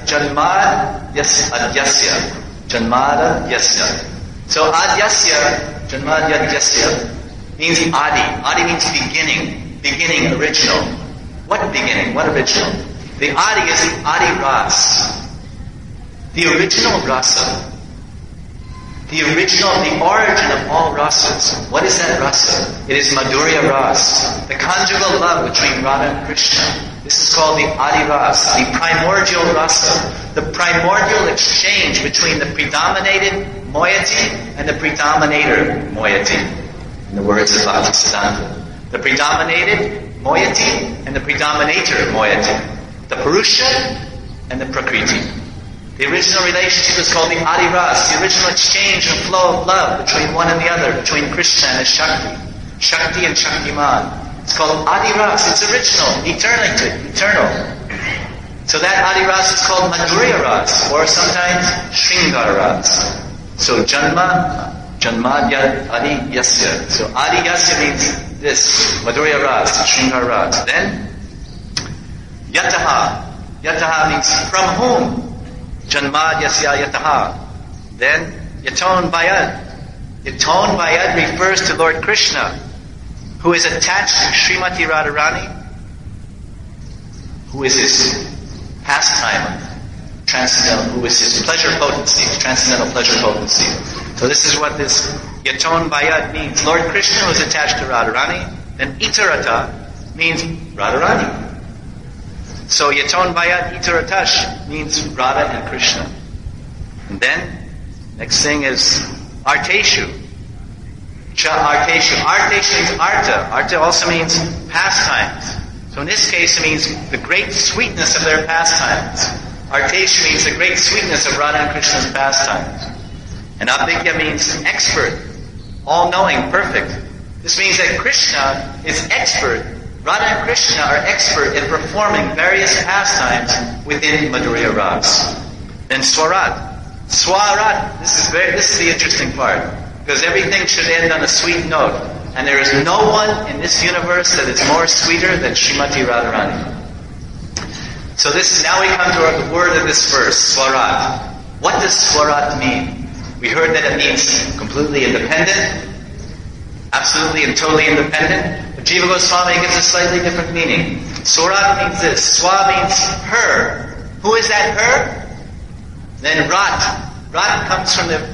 Yasya. So Adyasya, Janmad Yasya means Adi. Adi means beginning, original. What beginning? What original? The Adi is the Adi Ras. The original rasa. The origin of all rasas. What is that rasa? It is Madhurya Ras, the conjugal love between Radha and Krishna. This is called the Adi Ras, the primordial rasa, the primordial exchange between the predominated moiety and the predominator moiety. In the words of Bhaktisiddhanta. The predominated moiety and the predominator moiety. The Purusha and the Prakriti. The original relationship is called the Adi Ras, the original exchange and flow of love between one and the other, between Krishna and his Shakti. Shakti and Shaktiman. It's called Adi Ras. It's original, eternal. So that Adi Ras is called Madhurya Ras, or sometimes Shringara Ras. So Janmadya Adi Yasya. So Adi Yasya means this, Madhurya Ras, Shringara Ras. Then Yataha. Yataha means from whom? Janmad Yasya Yataha. Then Yaton Bayad. Yaton Vayad refers to Lord Krishna, who is attached to Srimati Radharani, who is his pastime, transcendental, who is his pleasure potency, transcendental pleasure potency. So this is what this Yaton Vayad means. Lord Krishna, who is attached to Radharani, then Itarata means Radharani. So Yaton Vayad Itaratash means Radha and Krishna. And then, next thing is Arteshu. Cha Arteshu. Arteshu means Arta. Arta also means pastimes. So in this case it means the great sweetness of their pastimes. Arteshu means the great sweetness of Radha and Krishna's pastimes. And Abhigya means expert, all-knowing, perfect. This means that Krishna is expert. Radha and Krishna are expert in performing various pastimes within Madhurya Ras. Then Swarat. Swarat, this is the interesting part, because everything should end on a sweet note, and there is no one in this universe that is more sweeter than Srimati Radharani. So now we come to the word of this verse, Swarat. What does Swarat mean? We heard that it means completely independent, absolutely and totally independent, but Jiva Goswami gives a slightly different meaning. Swarat means this. Swa means her. Who is that her? Then Rat. Rat comes from the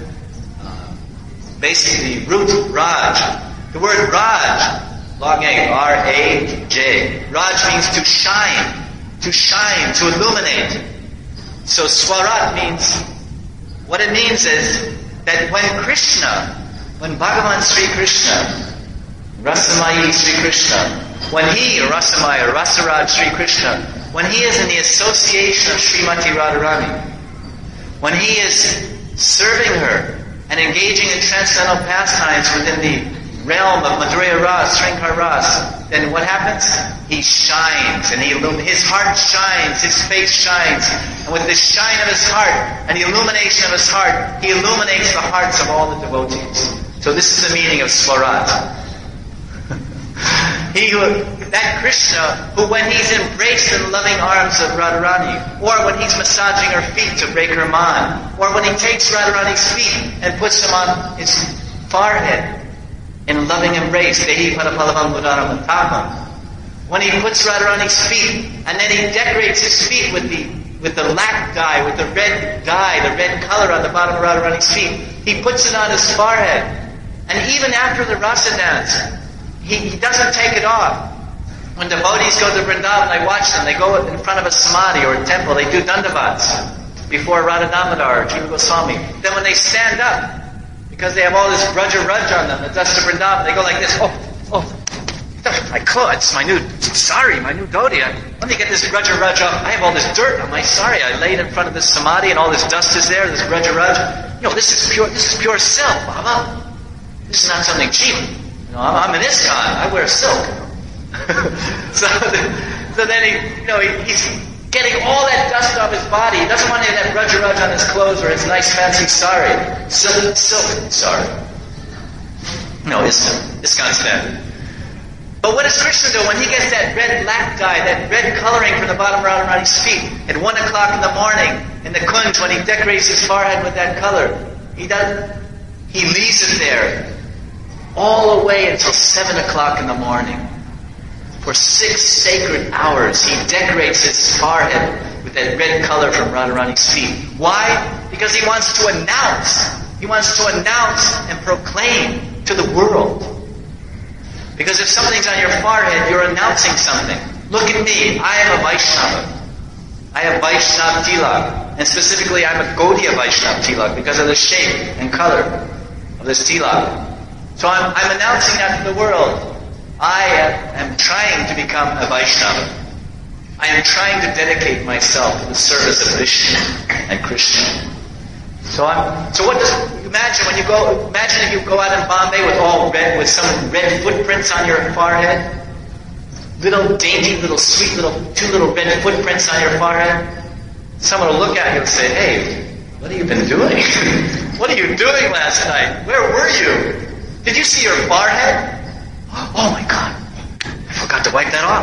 basically root Raj. The word Raj, long A, R-A-J. Raj means to shine, to illuminate. So Swarat means, what it means is that when Bhagavan Sri Krishna, Rasamayi Sri Krishna, when he, Rasamaya, Rasaraj Sri Krishna, when he is in the association of Srimati Radharani, when he is serving her and engaging in transcendental pastimes within the realm of Madhurya Ras, Srinkar Ras, then what happens? He shines, and his heart shines, his face shines, and with the shine of his heart and the illumination of his heart, he illuminates the hearts of all the devotees. So this is the meaning of Swarat. That Krishna, who when he's embraced in the loving arms of Radharani, or when he's massaging her feet to break her man, or when he takes Radharani's feet and puts them on his forehead in loving embrace, Dehi Padapalavam Mudaram Tapam. When he puts Radharani's feet, and then he decorates his feet with the lac dye, with the red dye, the red color on the bottom of Radharani's feet, he puts it on his forehead. And even after the rasa dance, he doesn't take it off. When devotees go to Vrindavan, I watch them. They go in front of a samadhi or a temple. They do dandavats before Radha Damodar or Jiva Goswami. Then when they stand up, because they have all this Braja Raj on them, the dust of Vrindavan, they go like this. My clothes, my new dhoti. Let me get this Braja Raj off. I have all this dirt on my sari. I laid in front of this samadhi and all this dust is there, this Braja Raj. This is pure silk, Baba. This is not something cheap. I'm an ISKCON. I wear silk. so then he's getting all that dust off his body. He doesn't want any of that Braja Raj on his clothes or his nice fancy sari. Silk sari. No, ISKCON standard. But what does Krishna do when he gets that red lac dye, that red coloring from the bottom of Radharani's feet at 1 o'clock in the morning in the kunj when he decorates his forehead with that color? He leaves it there all the way until 7 o'clock in the morning. For 6 sacred hours, he decorates his forehead with that red color from Radharani's feet. Why? Because he wants to announce. He wants to announce and proclaim to the world. Because if something's on your forehead, you're announcing something. Look at me, I am a Vaishnava. I have Vaishnav tilak. And specifically, I'm a Gaudiya Vaishnav tilak because of the shape and color of this tilak. So I'm announcing that to the world. I am trying to become a Vaishnava. I am trying to dedicate myself to the service of Vishnu and Krishna. So what does imagine if you go out in Bombay with some red footprints on your forehead, little dainty, sweet 2 little red footprints on your forehead. Someone will look at you and say, "Hey, what have you been doing? What are you doing last night? Where were you? Did you see your forehead? Oh my God, I forgot to wipe that off."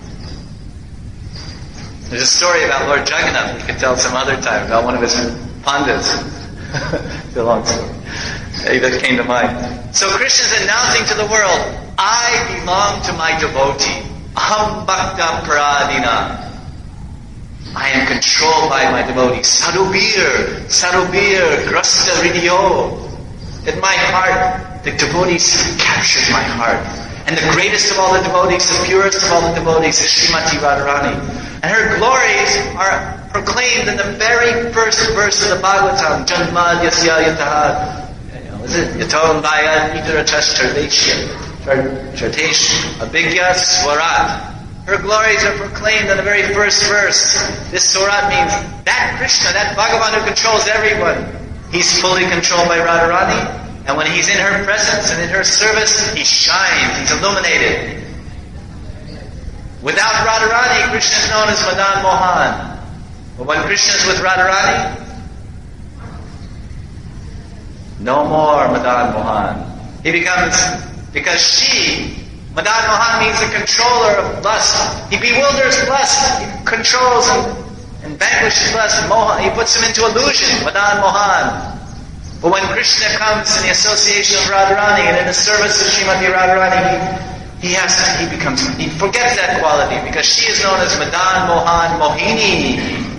There's a story about Lord Jagannath we could tell some other time about one of his pandits. It's a long story. That came to mind. So Krishna is announcing to the world, I belong to my devotee. Aham bhakta pradina. I am controlled by my devotee. Sarubir, grasta ridiyo. In my heart, the devotees captured my heart. And the greatest of all the devotees, the purest of all the devotees is Srimati Radharani. And her glories are proclaimed in the very first verse of the Bhagavatam. Janma yasya yataha. Is it? Yaton vaya idarachash chartesh abhigya swarat. Her glories are proclaimed in the very first verse. This swarat means that Krishna, that Bhagavan who controls everyone. He's fully controlled by Radharani. And when he's in her presence and in her service, he shines, he's illuminated. Without Radharani, Krishna is known as Madan Mohan. But when Krishna is with Radharani, no more Madan Mohan. He becomes, because she, Madan Mohan means the controller of lust. He bewilders lust, he controls and vanquishes lust. Mohan, he puts him into illusion, Madan Mohan. But when Krishna comes in the association of Radharani and in the service of Srimati Radharani, he forgets that quality because she is known as Madan Mohan Mohini.